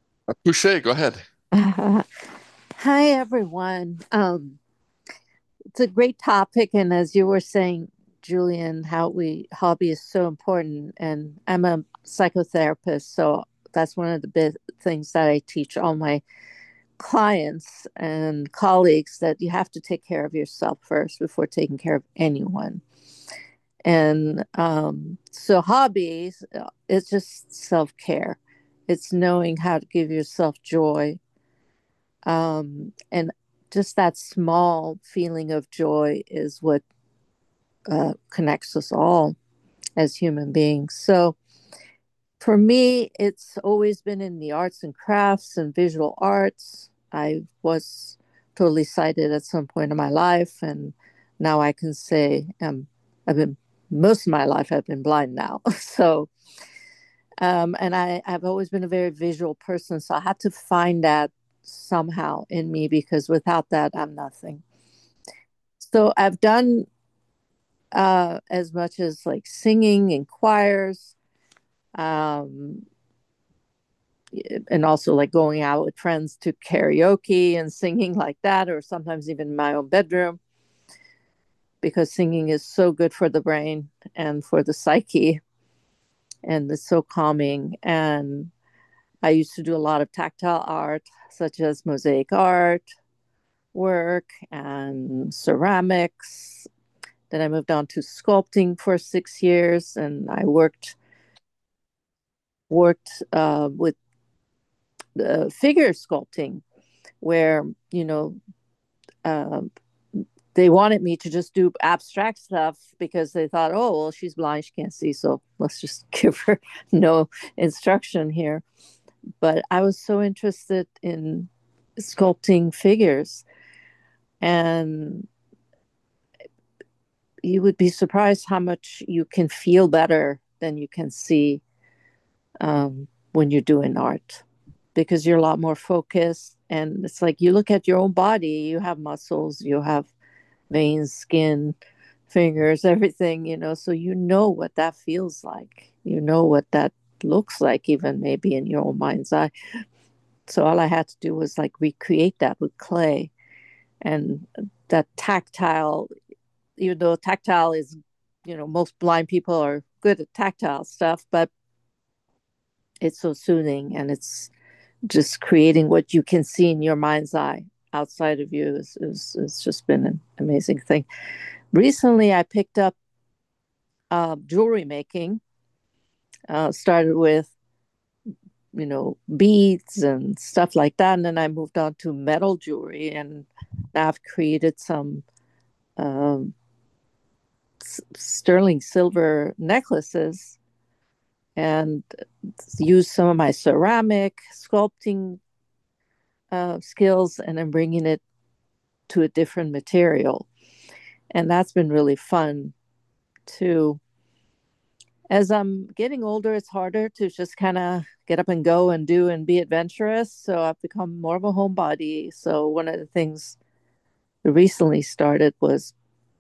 Touche, go ahead. Uh, hi, everyone. Um, it's a great topic. And as you were saying, Julian, how we hobby is so important. And I'm a psychotherapist, so that's one of the big things that I teach all my clients and colleagues, that you have to take care of yourself first before taking care of anyone. And um, so hobbies, uh, it's just self-care. It's knowing how to give yourself joy. Um, and just that small feeling of joy is what uh, connects us all as human beings. So for me, it's always been in the arts and crafts and visual arts. I was totally sighted at some point in my life, and now I can say um, I've been most of my life I've been blind now. So, um, and I, I've always been a very visual person, so I had to find that somehow in me, because without that, I'm nothing. So I've done uh, as much as like singing in choirs, um, and also like going out with friends to karaoke and singing like that, or sometimes even in my own bedroom, because singing is so good for the brain and for the psyche, and it's so calming. And I used to do a lot of tactile art, such as mosaic art work and ceramics. Then I moved on to sculpting for six years, and I worked worked uh, with uh, figure sculpting, where, you know, uh, they wanted me to just do abstract stuff because they thought, oh, well, she's blind, she can't see, so let's just give her no instruction here. But I was so interested in sculpting figures, and you would be surprised how much you can feel better than you can see um, when you're doing art, because you're a lot more focused. And it's like you look at your own body, you have muscles, you have veins, skin, fingers, everything, you know, so you know what that feels like. You know what that looks like, even maybe in your own mind's eye. So all I had to do was like recreate that with clay. And that tactile, even though tactile is, you know, most blind people are good at tactile stuff, but it's so soothing, and it's just creating what you can see in your mind's eye outside of you is, is, is just been an amazing thing. Recently, I picked up uh, jewelry making. Uh, started with, you know, beads and stuff like that, and then I moved on to metal jewelry, and now I've created some um, s- sterling silver necklaces, and used some of my ceramic sculpting uh, skills, and then bringing it to a different material. And that's been really fun too. As I'm getting older, it's harder to just kind of get up and go and do and be adventurous. So I've become more of a homebody. So one of the things that recently started was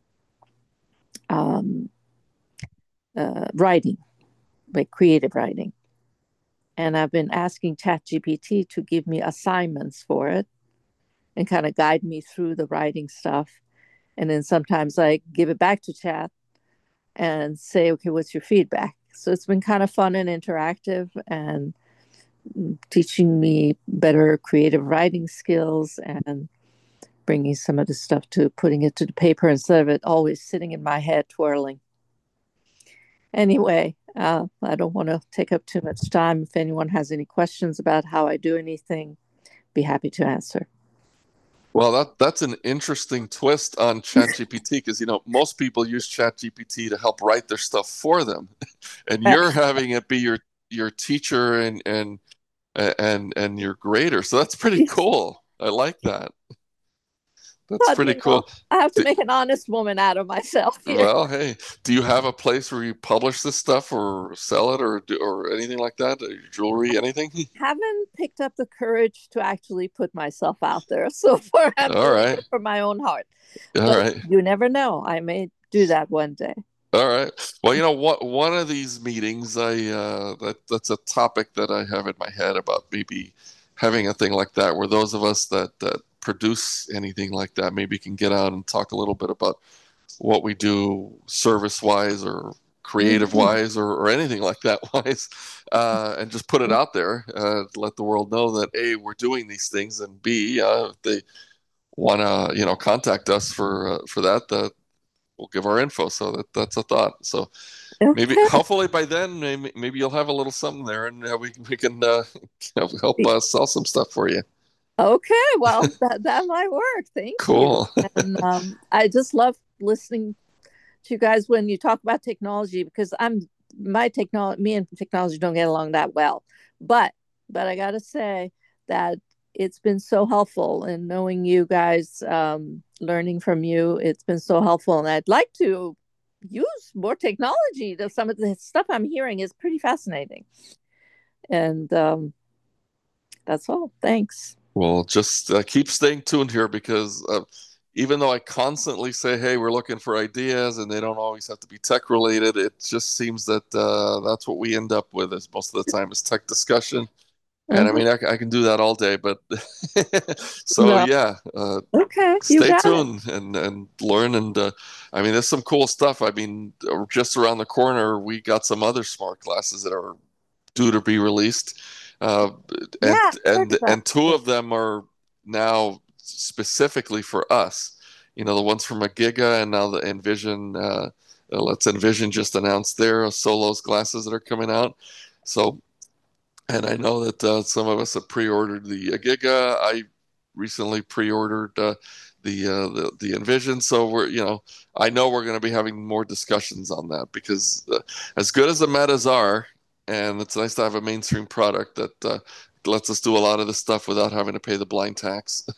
um, uh, writing, like creative writing. And I've been asking ChatGPT to give me assignments for it and kind of guide me through the writing stuff. And then sometimes I give it back to Chat and say, okay, what's your feedback? So it's been kind of fun and interactive, and teaching me better creative writing skills, and bringing some of the stuff to putting it to the paper instead of it always sitting in my head twirling. Anyway, uh, I don't want to take up too much time. If anyone has any questions about how I do anything, be happy to answer. Well, that that's an interesting twist on ChatGPT, because, you know, most people use ChatGPT to help write their stuff for them, and you're having it be your your teacher and and and and your grader. So that's pretty cool. I like that. That's But, pretty you know, cool. I have to Do- make an honest woman out of myself here. well, hey, do you have a place where you publish this stuff or sell it, or do, or anything like that? Jewelry, anything? Haven't picked up the courage to actually put myself out there. So far, I'm All doing right. it for my own heart. All But right. you never know. I may do that one day. All right. Well, you know what? One of these meetings, I uh, that that's a topic that I have in my head about maybe having a thing like that, where those of us that that produce anything like that, maybe you can get out and talk a little bit about what we do service-wise or creative-wise or, or anything like that wise, uh, and just put it out there, uh, let the world know that A, we're doing these things, and B, uh, if they want to, you know, contact us for uh, for that, uh, we'll give our info. So that that's a thought. So Okay. maybe, hopefully by then, maybe, maybe you'll have a little something there, and uh, we we can uh, help uh, sell some stuff for you. Okay, well, that, that might work. Thank Cool. you. And um, I just love listening to you guys when you talk about technology, because I'm my technology, me and technology don't get along that well. But but I got to say that it's been so helpful in knowing you guys, um, learning from you. It's been so helpful, and I'd like to use more technology. Some of the stuff I'm hearing is pretty fascinating. And um, that's all. Thanks. Well, just uh, keep staying tuned here, because uh, even though I constantly say, hey, we're looking for ideas, and they don't always have to be tech related, it just seems that uh, that's what we end up with is most of the time is tech discussion. And mm-hmm. I mean, I, I can do that all day, but so no. yeah. Uh, okay, stay tuned it. and and learn. And uh, I mean, there's some cool stuff. I mean, just around the corner, we got some other smart glasses that are due to be released. Uh, and yeah, and and two of them are now specifically for us. You know, the ones from Agiga, and now the Envision. Uh, uh, Let's Envision just announced their Solos glasses that are coming out. So, and I know that uh, some of us have pre-ordered the Agiga. I recently pre-ordered uh, the, uh, the the Envision. So we're, you know, I know we're going to be having more discussions on that, because uh, as good as the Metas are. And it's nice to have a mainstream product that uh, lets us do a lot of this stuff without having to pay the blind tax.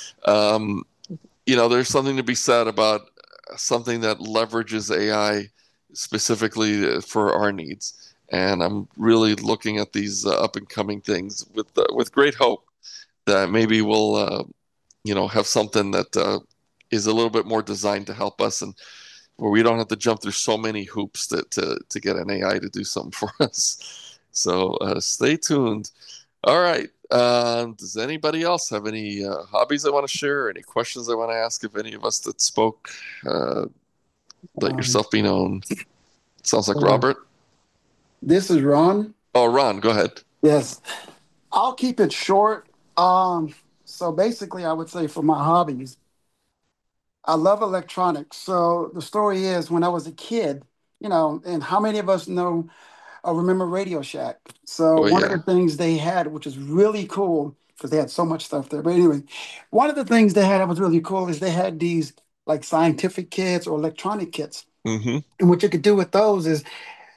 um, you know, there's something to be said about something that leverages A I specifically for our needs. And I'm really looking at these uh, up and coming things with uh, with great hope that maybe we'll, uh, you know, have something that uh, is a little bit more designed to help us, and where we don't have to jump through so many hoops to, to, to get an A I to do something for us. So uh, stay tuned. All right. Um, does anybody else have any uh, hobbies they want to share? Any questions they want to ask of any of us that spoke? Uh, let um, yourself be known. Sounds like uh, Robert. This is Ron. Oh, Ron, go ahead. Yes. I'll keep it short. Um, so basically, I would say for my hobbies, I love electronics. So the story is, when I was a kid, you know, and how many of us know or remember Radio Shack? So oh, one yeah. of the things they had, which was really cool, because they had so much stuff there. But anyway, one of the things they had that was really cool is they had these like scientific kits or electronic kits. Mm-hmm. And what you could do with those is,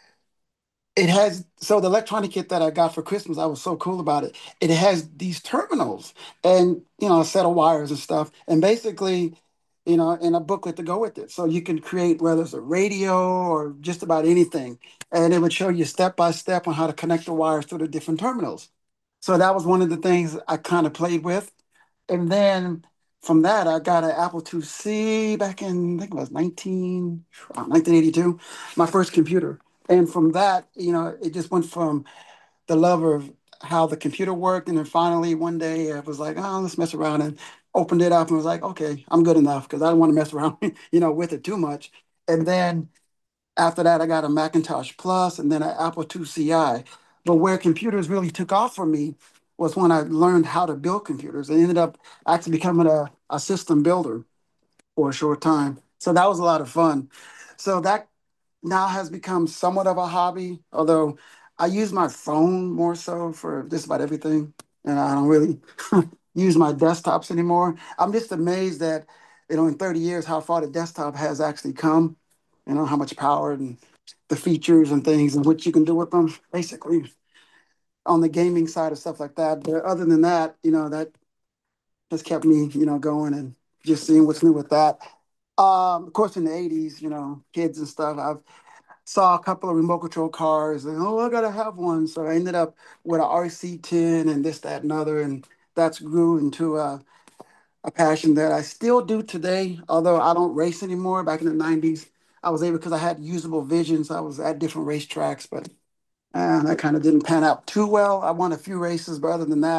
it has, so the electronic kit that I got for Christmas, I was so cool about it. It has these terminals and, you know, a set of wires and stuff. And basically, you know, and a booklet to go with it. So you can create, whether it's a radio or just about anything. And it would show you step by step on how to connect the wires to the different terminals. So that was one of the things I kind of played with. And then from that, I got an Apple two C back in, I think it was nineteen, nineteen eighty-two, my first computer. And from that, you know, it just went from the love of how the computer worked. And then finally, one day, I was like, oh, let's mess around, and opened it up and was like, okay, I'm good enough, because I don't want to mess around, you know, with it too much. And then after that, I got a Macintosh Plus and then an Apple two C I. But where computers really took off for me was when I learned how to build computers. I ended up actually becoming a, a system builder for a short time. So that was a lot of fun. So that now has become somewhat of a hobby, although I use my phone more so for just about everything. And I don't really use my desktops anymore. I'm just amazed that, you know, in thirty years, how far the desktop has actually come, you know, how much power and the features and things and what you can do with them, basically, on the gaming side of stuff like that. But other than that, you know, that has kept me, you know, going and just seeing what's new with that. Um, of course, in the eighties, you know, kids and stuff, I've saw a couple of remote control cars and, oh, I got to have one. So I ended up with an R C ten and this, that, and other. And that's grew into a, a passion that I still do today, although I don't race anymore. Back in the nineties, I was able, because I had usable vision, so I was at different racetracks, but uh, that kind of didn't pan out too well. I won a few races, but other than that,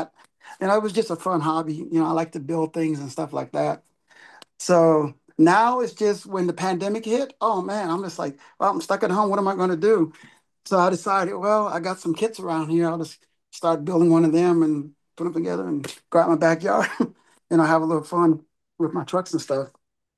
And it was just a fun hobby. You know, I like to build things and stuff like that. So now it's just when the pandemic hit, oh man, I'm just like, well, I'm stuck at home. What am I going to do? So I decided, well, I got some kits around here. I'll just start building one of them and put them together and go out in my backyard and I have a little fun with my trucks and stuff.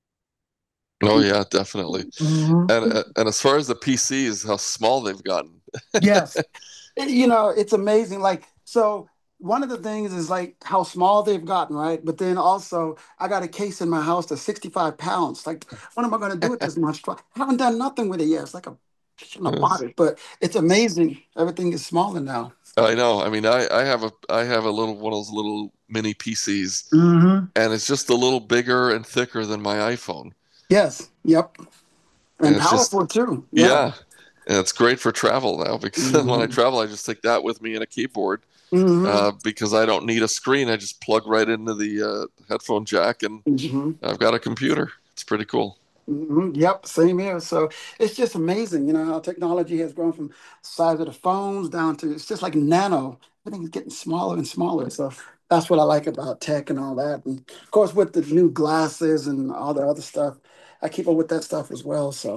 Oh yeah, definitely. Mhm. And uh, and as far as the P Cs, how small they've gotten. Yes. You know, it's amazing. Like, so one of the things is like how small they've gotten, right? But then also, I got a case in my house that's sixty-five pounds. Like, what am I going to do with this much? I haven't done nothing with it yet. It's like a, I shouldn't have bought Yes. it, but it's amazing. Everything is smaller now. I know. I mean, I, I have a I have a little one of those little mini P Cs, Hmm. and it's just a little bigger and thicker than my iPhone. Yes. Yep. And And it's just powerful too. Yeah. yeah, and it's great for travel now because when I Hmm. travel, I just take that with me and a keyboard Hmm. uh, because I don't need a screen. I just plug right into the uh, headphone jack, and Hmm. I've got a computer. It's pretty cool. Hmm. Yep, same here. So it's just amazing, you know, how technology has grown from the size of the phones down to it's just like nano. Everything's getting smaller and smaller. So that's what I like about tech and all that. And of course, with the new glasses and all the other stuff, I keep up with that stuff as well. So,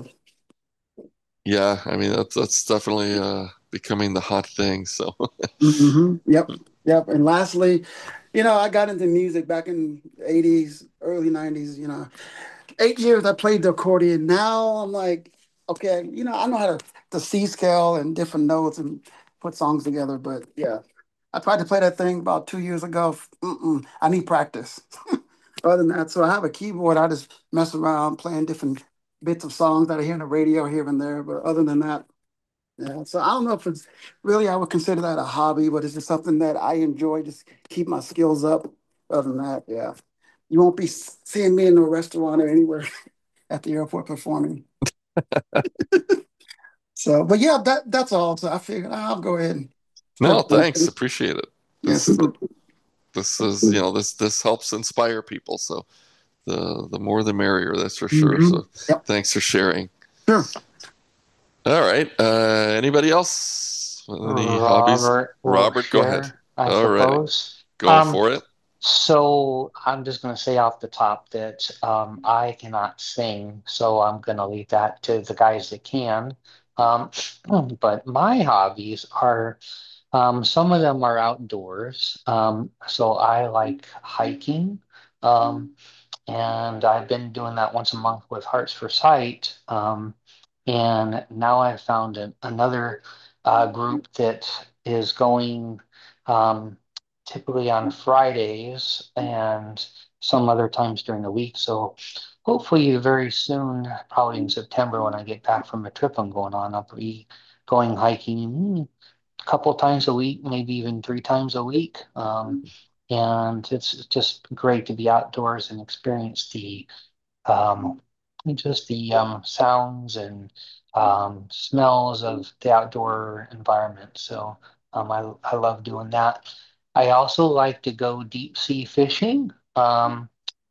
Yeah, I mean that's that's definitely uh, becoming the hot thing. So hmm, yep, yep. And lastly, you know, I got into music back in the eighties, early nineties, you know. Eight years I played the accordion. Now I'm like, okay, you know, I know how to the C scale and different notes and put songs together. But yeah, I tried to play that thing about two years ago. Mm-mm, I need practice. Other than that, so I have a keyboard. I just mess around playing different bits of songs that I hear on the radio here and there. But other than that, yeah. So I don't know if it's really I would consider that a hobby, but it's just something that I enjoy. Just keep my skills up. Other than that, yeah. You won't be seeing me in a restaurant or anywhere at the airport performing. So, but yeah, that that's all. So I figured I'll go ahead and no, post thanks, something. appreciate it. Yes. This this is you know this this helps inspire people. So the the more the merrier, that's for sure. Hmm. So Yep. thanks for sharing. Sure. All right. Uh, anybody else? Any hobbies? Robert will Robert, go ahead. share, I All right, suppose. go Um, for it. so I'm just going to say off the top that um, I cannot sing, so I'm going to leave that to the guys that can. Um, but my hobbies are um, some of them are outdoors. Um, so I like hiking. Um, and I've been doing that once a month with Hearts for Sight. Um, and now I've found an, another uh, group that is going um, typically on Fridays and some other times during the week. So hopefully, very soon, probably in September when I get back from the trip I'm going on, I'll be going hiking hmm, a couple times a week, maybe even three times a week. Um, and it's just great to be outdoors and experience the um, just the um, sounds and um, smells of the outdoor environment. So um, I, I love doing that. I also like to go deep sea fishing. Um,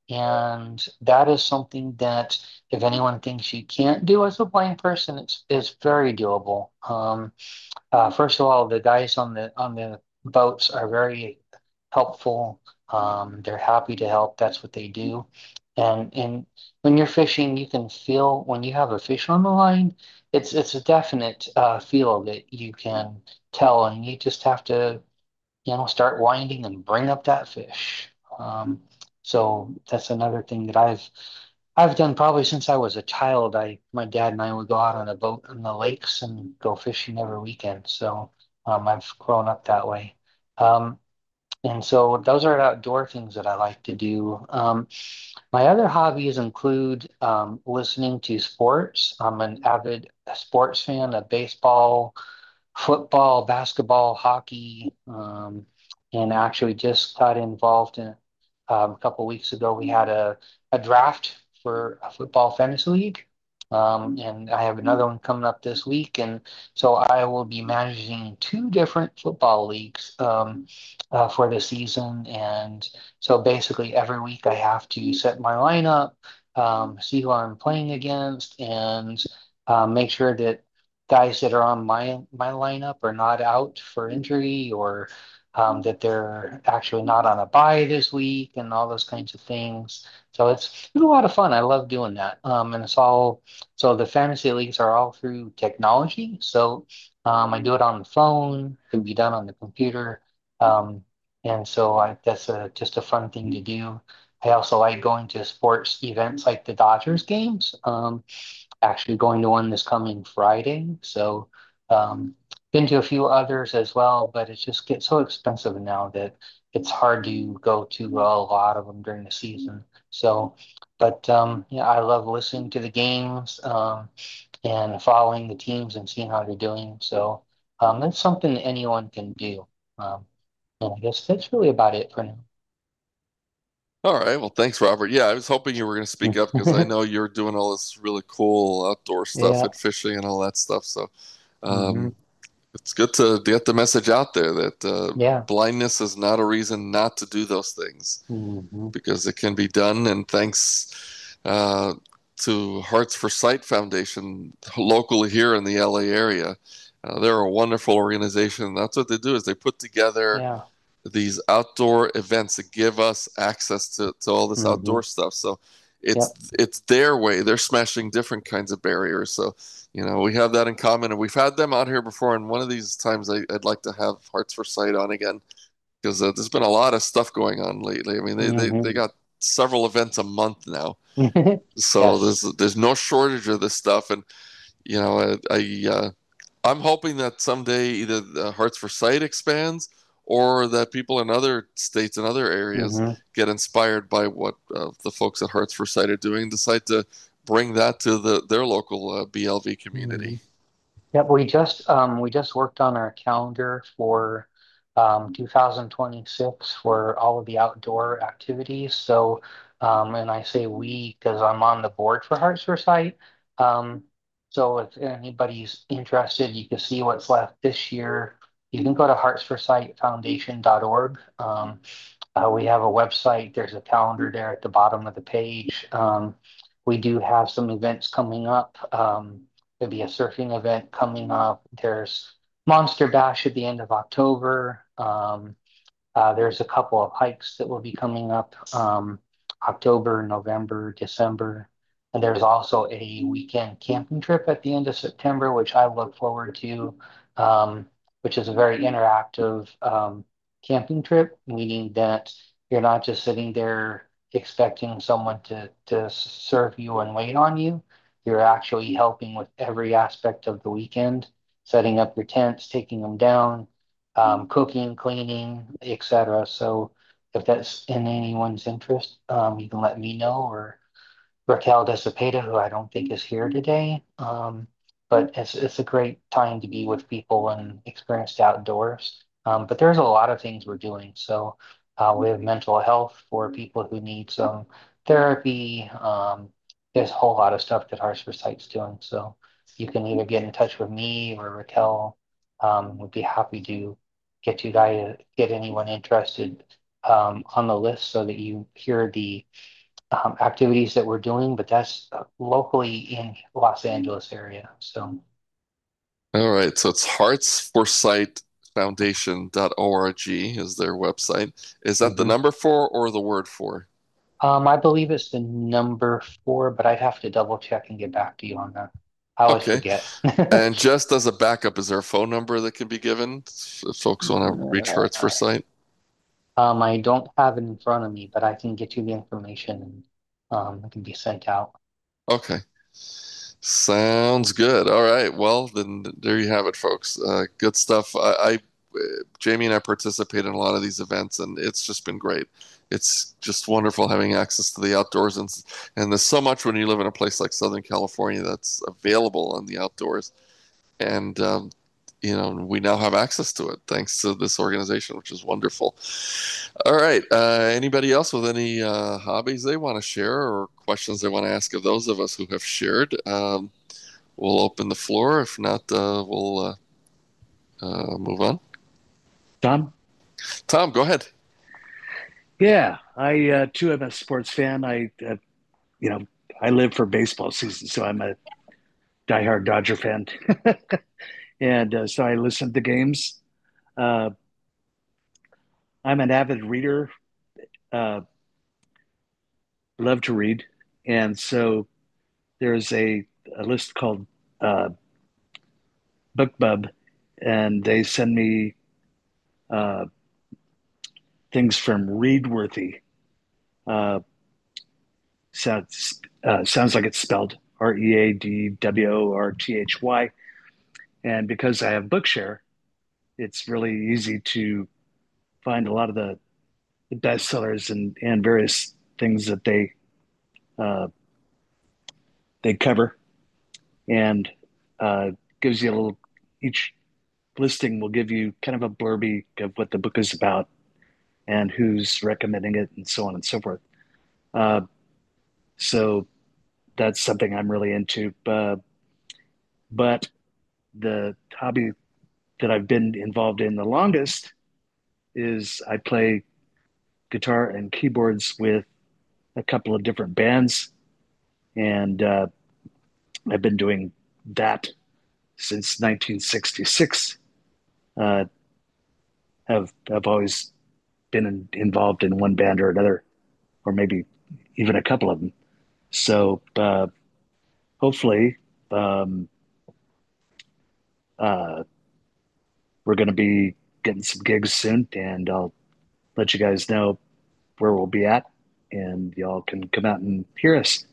and that is something that if anyone thinks you can't do as a blind person, it's, it's very doable. Um, uh, first of all, the guys on the on the boats are very helpful. Um, they're happy to help. That's what they do. And and when you're fishing, you can feel when you have a fish on the line. It's it's a definite uh, feel that you can tell, and you just have to you know start winding and bring up that fish. Um, so that's another thing that I've I've done probably since I was a child. I my dad and I would go out on a boat in the lakes and go fishing every weekend. So um, I've grown up that way. Um, and so those are outdoor things that I like to do. Um, my other hobbies include um, listening to sports. I'm an avid sports fan of baseball, football, basketball, hockey, um, and actually just got involved in um, a couple weeks ago. We had a, a draft for a football fantasy league. Um, and I have another one coming up this week. And so I will be managing two different football leagues um, uh, for the season. And so basically every week I have to set my lineup, um, see who I'm playing against, and uh, make sure that guys that are on my my lineup are not out for injury or um, that they're actually not on a bye this week and all those kinds of things. So it's, it's a lot of fun. I love doing that. Um, and it's all, so the fantasy leagues are all through technology. So um, I do it on the phone, can be done on the computer. Um, and so I, that's a, just a fun thing to do. I also like going to sports events like the Dodgers games. Um, actually going to one this coming Friday. So, um, been to a few others as well, but it just gets so expensive now that it's hard to go to a lot of them during the season. So, but um, yeah, I love listening to the games um, and following the teams and seeing how they're doing. So, um, that's something that anyone can do. Um, and I guess that's really about it for now. All right. Well, thanks, Robert. Yeah, I was hoping you were going to speak up because I know you're doing all this really cool outdoor stuff Yeah. and fishing and all that stuff. So hmm um, it's good to get the message out there that uh, Yeah. blindness is not a reason not to do those things hmm because it can be done. And thanks uh, to Hearts for Sight Foundation locally here in the L A area. Uh, they're a wonderful organization. That's what they do is they put together Yeah. these outdoor events that give us access to, to all this hmm outdoor stuff. So it's Yep. it's their way. They're smashing different kinds of barriers. So, you know, we have that in common and we've had them out here before. And one of these times I, I'd like to have Hearts for Sight on again because uh, there's been a lot of stuff going on lately. I mean, they, they, they hmm got several events a month now. So Yes. there's there's no shortage of this stuff. And, you know, I, I uh, I'm hoping that someday either the Hearts for Sight expands or that people in other states and other areas hmm get inspired by what uh, the folks at Hearts for Sight are doing and decide to bring that to the their local uh, B L V hmm community. Yep, we just um we just worked on our calendar for um two thousand twenty-six for all of the outdoor activities. So um and I say we because I'm on the board for Hearts for Sight. Um so if anybody's interested, you can see what's left this year. You can go to hearts for sight foundation dot org. Um, Uh, we have a website. There's a calendar there at the bottom of the page. Um, we do have some events coming up. Um, there'll be a surfing event coming up. There's Monster Bash at the end of October. Um, uh, there's a couple of hikes that will be coming up um, October, November, December. And there's also a weekend camping trip at the end of September, which I look forward to, um, which is a very interactive um, camping trip, meaning that you're not just sitting there expecting someone to, to serve you and wait on you. You're actually helping with every aspect of the weekend, setting up your tents, taking them down, um, cooking, cleaning, et cetera. So if that's in anyone's interest, um, you can let me know or Raquel De Cepeda, who I don't think is here today. Um, but it's it's a great time to be with people and experience the outdoors. Um, but there's a lot of things we're doing. So uh, we have mental health for people who need some therapy. Um, there's a whole lot of stuff that Hearts for Sight's doing. So you can either get in touch with me or Raquel. Um, we'd be happy to get you guys, get anyone interested um, on the list so that you hear the um, activities that we're doing, but that's uh, locally in Los Angeles area. So All right, so it's hearts for sight foundation dot org is their website. Is that the mhm. number four or the word four? um, I believe it's the number four, but I'd have to double check and get back to you on that. I always Okay. forget. And just as a backup, is there a phone number that can be given if folks want to reach Hearts for Sight? Um, I don't have it in front of me, but I can get you the information and um, it can be sent out. Okay. Sounds good. All right. Well, then there you have it, folks. Uh, good stuff. I, I, Jamie and I participate in a lot of these events, and it's just been great. It's just wonderful having access to the outdoors, and and there's so much when you live in a place like Southern California that's available on the outdoors, and um, you know we now have access to it thanks to this organization, which is wonderful. All right. Uh, anybody else with any uh, hobbies they want to share or questions they want to ask of those of us who have shared? Um, we'll open the floor. If not, uh, we'll uh, uh, move on. Tom? Tom, go ahead. Yeah, I uh, too am a sports fan. I, uh, you know, I live for baseball season, so I'm a diehard Dodger fan, and uh, so I listen to games. Uh, I'm an avid reader, uh, love to read. And so there's a, a list called uh, BookBub, and they send me uh, things from Readworthy. Uh, sounds, uh, sounds like it's spelled R E A D W O R T H Y. And because I have Bookshare, it's really easy to find a lot of the, the bestsellers and, and various things that they uh, they cover, and uh, gives you a little. Each listing will give you kind of a blurby of what the book is about and who's recommending it, and so on and so forth. Uh, so that's something I'm really into. Uh, but the hobby that I've been involved in the longest is I play guitar and keyboards with a couple of different bands, and uh, I've been doing that since nineteen sixty-six. Uh, have have always been in, involved in one band or another, or maybe even a couple of them. So uh, hopefully, um, uh, we're going to be getting some gigs soon, and I'll let you guys know where we'll be at, and y'all can come out and hear us.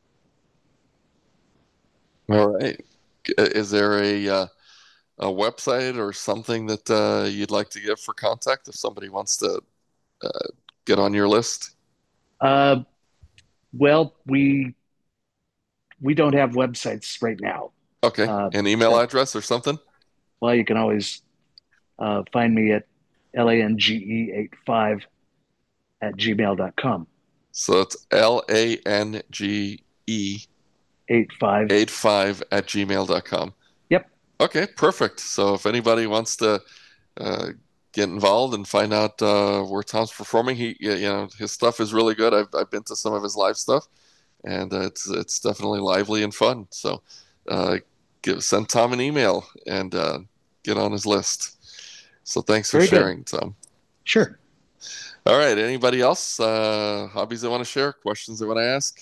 All right. Is there a uh, a website or something that uh, you'd like to give for contact if somebody wants to uh, get on your list? Uh, well, we we don't have websites right now. Okay. Uh, An email but, address or something? well, you can always uh, find me at lange eighty-five at gmail dot com. So it's L A N G E eighty-five eighty-five at gmail dot com. Yep. Okay, perfect. So if anybody wants to uh, get involved and find out uh, where Tom's performing, he you know his stuff is really good. I've I've been to some of his live stuff, and uh, it's it's definitely lively and fun. So uh, give, send Tom an email and uh, get on his list. So thanks for Very good. sharing, Tom. Sure. All right. Anybody else? Uh, hobbies they want to share? Questions they want to ask?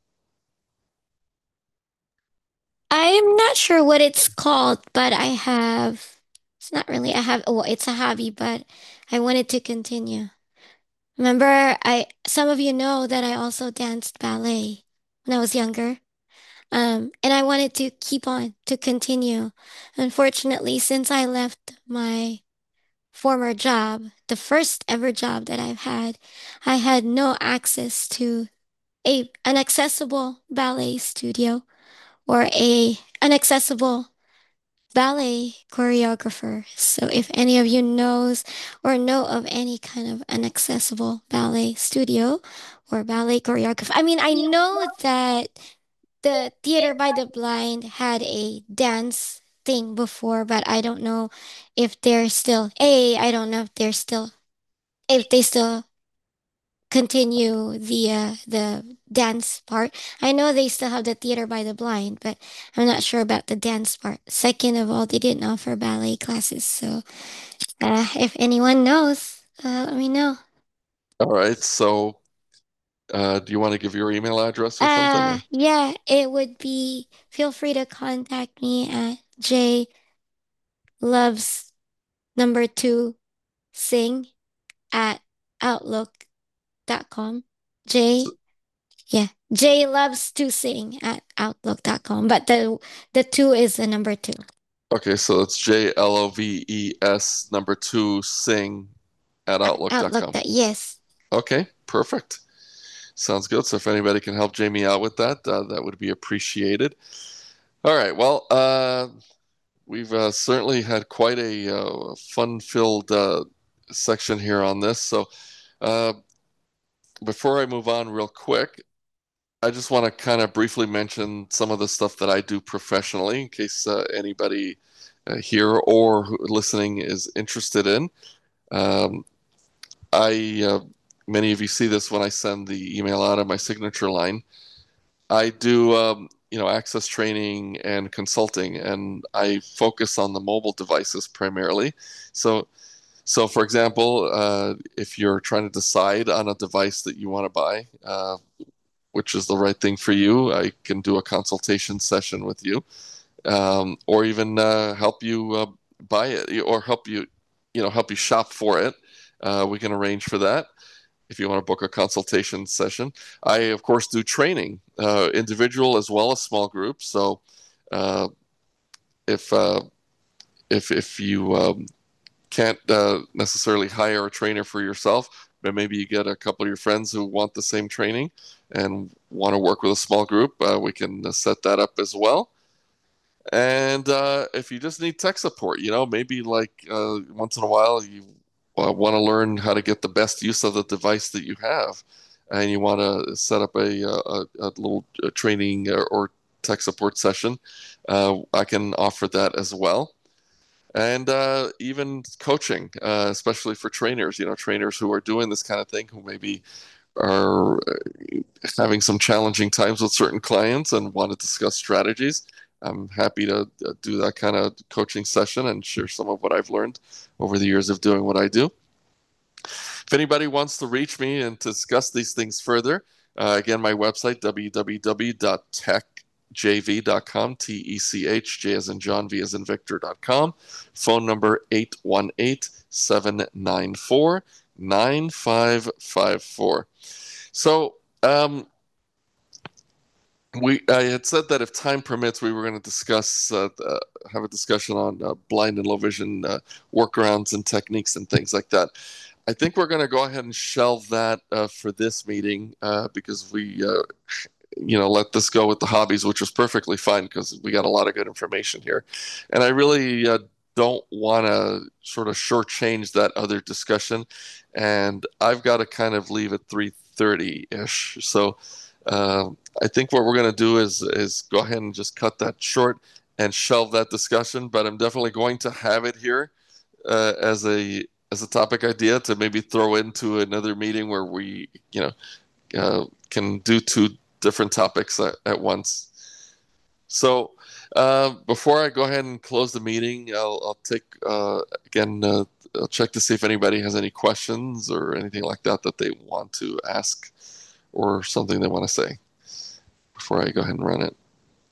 I'm not sure what it's called, but I have, it's not really a have, well, it's a hobby, but I wanted to continue. Remember, I, some of you know that I also danced ballet when I was younger. Um, and I wanted to keep on, to continue. Unfortunately, since I left my former job, the first ever job that I've had, I had no access to a an accessible ballet studio or a an accessible ballet choreographer. So if any of you knows or know of any kind of an accessible ballet studio or ballet choreographer, I mean, I know that the Theater by the Blind had a dance thing before, but I don't know if they're still, A, I don't know if they're still, if they still continue the uh, the dance part. I know they still have the Theater by the Blind, but I'm not sure about the dance part. Second of all, they didn't offer ballet classes, so uh, if anyone knows, uh, let me know. All right. So uh, do you want to give your email address or something? Uh, Or? yeah, it would be. Feel free to contact me at J loves number two sing at outlook dot com. J So, Yeah. J loves to sing at outlook dot com, but the the two is the number two. okay, so it's J L O V E S number two sing at At outlook dot Outlook. com. Dot, yes. Okay, perfect. Sounds good. So if anybody can help Jamie out with that, uh, that would be appreciated. All right. Well, uh, we've uh, certainly had quite a uh, fun-filled uh, section here on this. So uh, before I move on real quick, I just want to kind of briefly mention some of the stuff that I do professionally in case uh, anybody uh, here or who, listening is interested in. Um, I uh, Many of you see this when I send the email out of my signature line. I do um, you know access training and consulting, and I focus on the mobile devices primarily. So So, for example, uh, if you're trying to decide on a device that you want to buy, uh, which is the right thing for you, I can do a consultation session with you, um, or even uh, help you uh, buy it, or help you, you know, help you shop for it. Uh, we can arrange for that if you want to book a consultation session. I, of course, do training, uh, individual as well as small groups. So, uh, if uh, if if you um, can't uh, necessarily hire a trainer for yourself, but maybe you get a couple of your friends who want the same training and want to work with a small group, uh, we can uh, set that up as well. And uh, if you just need tech support, you know, maybe like uh, once in a while you uh, want to learn how to get the best use of the device that you have, and you want to set up a, a, a little a training or, or tech support session, uh, I can offer that as well. And uh, even coaching, uh, especially for trainers, you know, trainers who are doing this kind of thing, who maybe are having some challenging times with certain clients and want to discuss strategies. I'm happy to uh, do that kind of coaching session and share some of what I've learned over the years of doing what I do. If anybody wants to reach me and discuss these things further, uh, again, my website, w w w dot tech j v dot com, T E C H, J as in John, V as in Victor dot com. Phone number eight one eight, seven nine four, nine five five four. So, um, we I had said that if time permits, we were going to discuss, uh, uh, have a discussion on uh, blind and low vision uh, workarounds and techniques and things like that. I think we're going to go ahead and shelve that uh, for this meeting uh, because we, uh, you know, let this go with the hobbies, which was perfectly fine because we got a lot of good information here. And I really uh, don't want to sort of shortchange that other discussion. And I've got to kind of leave at three thirty-ish. So uh, I think what we're going to do is is go ahead and just cut that short and shelve that discussion. But I'm definitely going to have it here uh, as a as a topic idea to maybe throw into another meeting where we, you know, uh, can do two different topics at, at once. So uh, before I go ahead and close the meeting, I'll, I'll take, uh, again, uh, I'll check to see if anybody has any questions or anything like that that they want to ask or something they want to say before I go ahead and run it.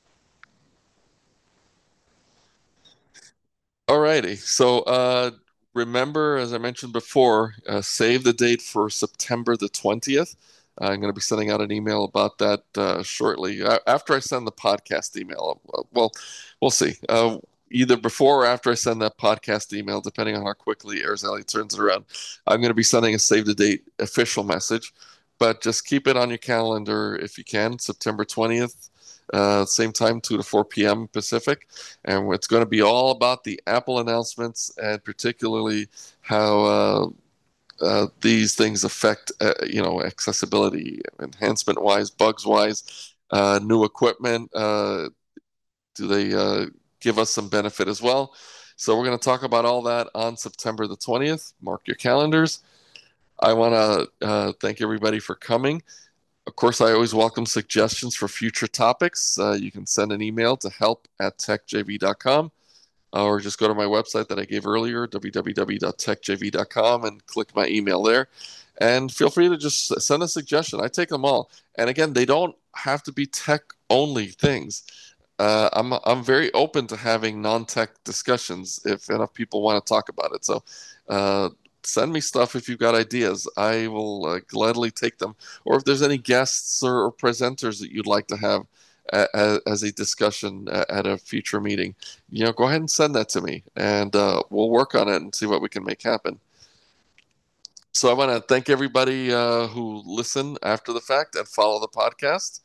Alrighty, so uh, remember, as I mentioned before, uh, save the date for September the twentieth. I'm going to be sending out an email about that uh, shortly. Uh, after I send the podcast email, uh, well, we'll see. Uh, either before or after I send that podcast email, depending on how quickly AirZally turns it around, I'm going to be sending a save the date official message. But just keep it on your calendar if you can, September twentieth. Uh, same time, two to four p.m. Pacific. And it's going to be all about the Apple announcements and particularly how uh, uh, these things affect, uh, you know, accessibility, enhancement-wise, bugs-wise, uh, new equipment. Uh, do they uh, give us some benefit as well? So we're going to talk about all that on September the twentieth. Mark your calendars. I want to uh, thank everybody for coming. Of course, I always welcome suggestions for future topics. Uh, you can send an email to help at tech j v dot com or just go to my website that I gave earlier, w w w dot tech j v dot com, and click my email there. And feel free to just send a suggestion. I take them all. And again, they don't have to be tech-only things. Uh, I'm I'm very open to having non-tech discussions if enough people want to talk about it. So uh, send me stuff if you've got ideas. I will uh, gladly take them. Or if there's any guests or, or presenters that you'd like to have a, a, as a discussion at, at a future meeting, you know, go ahead and send that to me, and uh, we'll work on it and see what we can make happen. So I want to thank everybody uh, who listen after the fact and follow the podcast.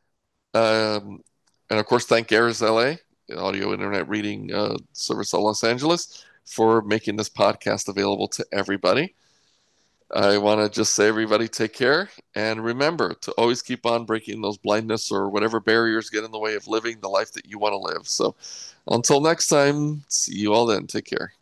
Um, and of course, thank AirZally, Audio Internet Reading uh, Service of Los Angeles, for making this podcast available to everybody. I want to just say, everybody, take care. And remember to always keep on breaking those blindness or whatever barriers get in the way of living the life that you want to live. So until next time, see you all then. Take care.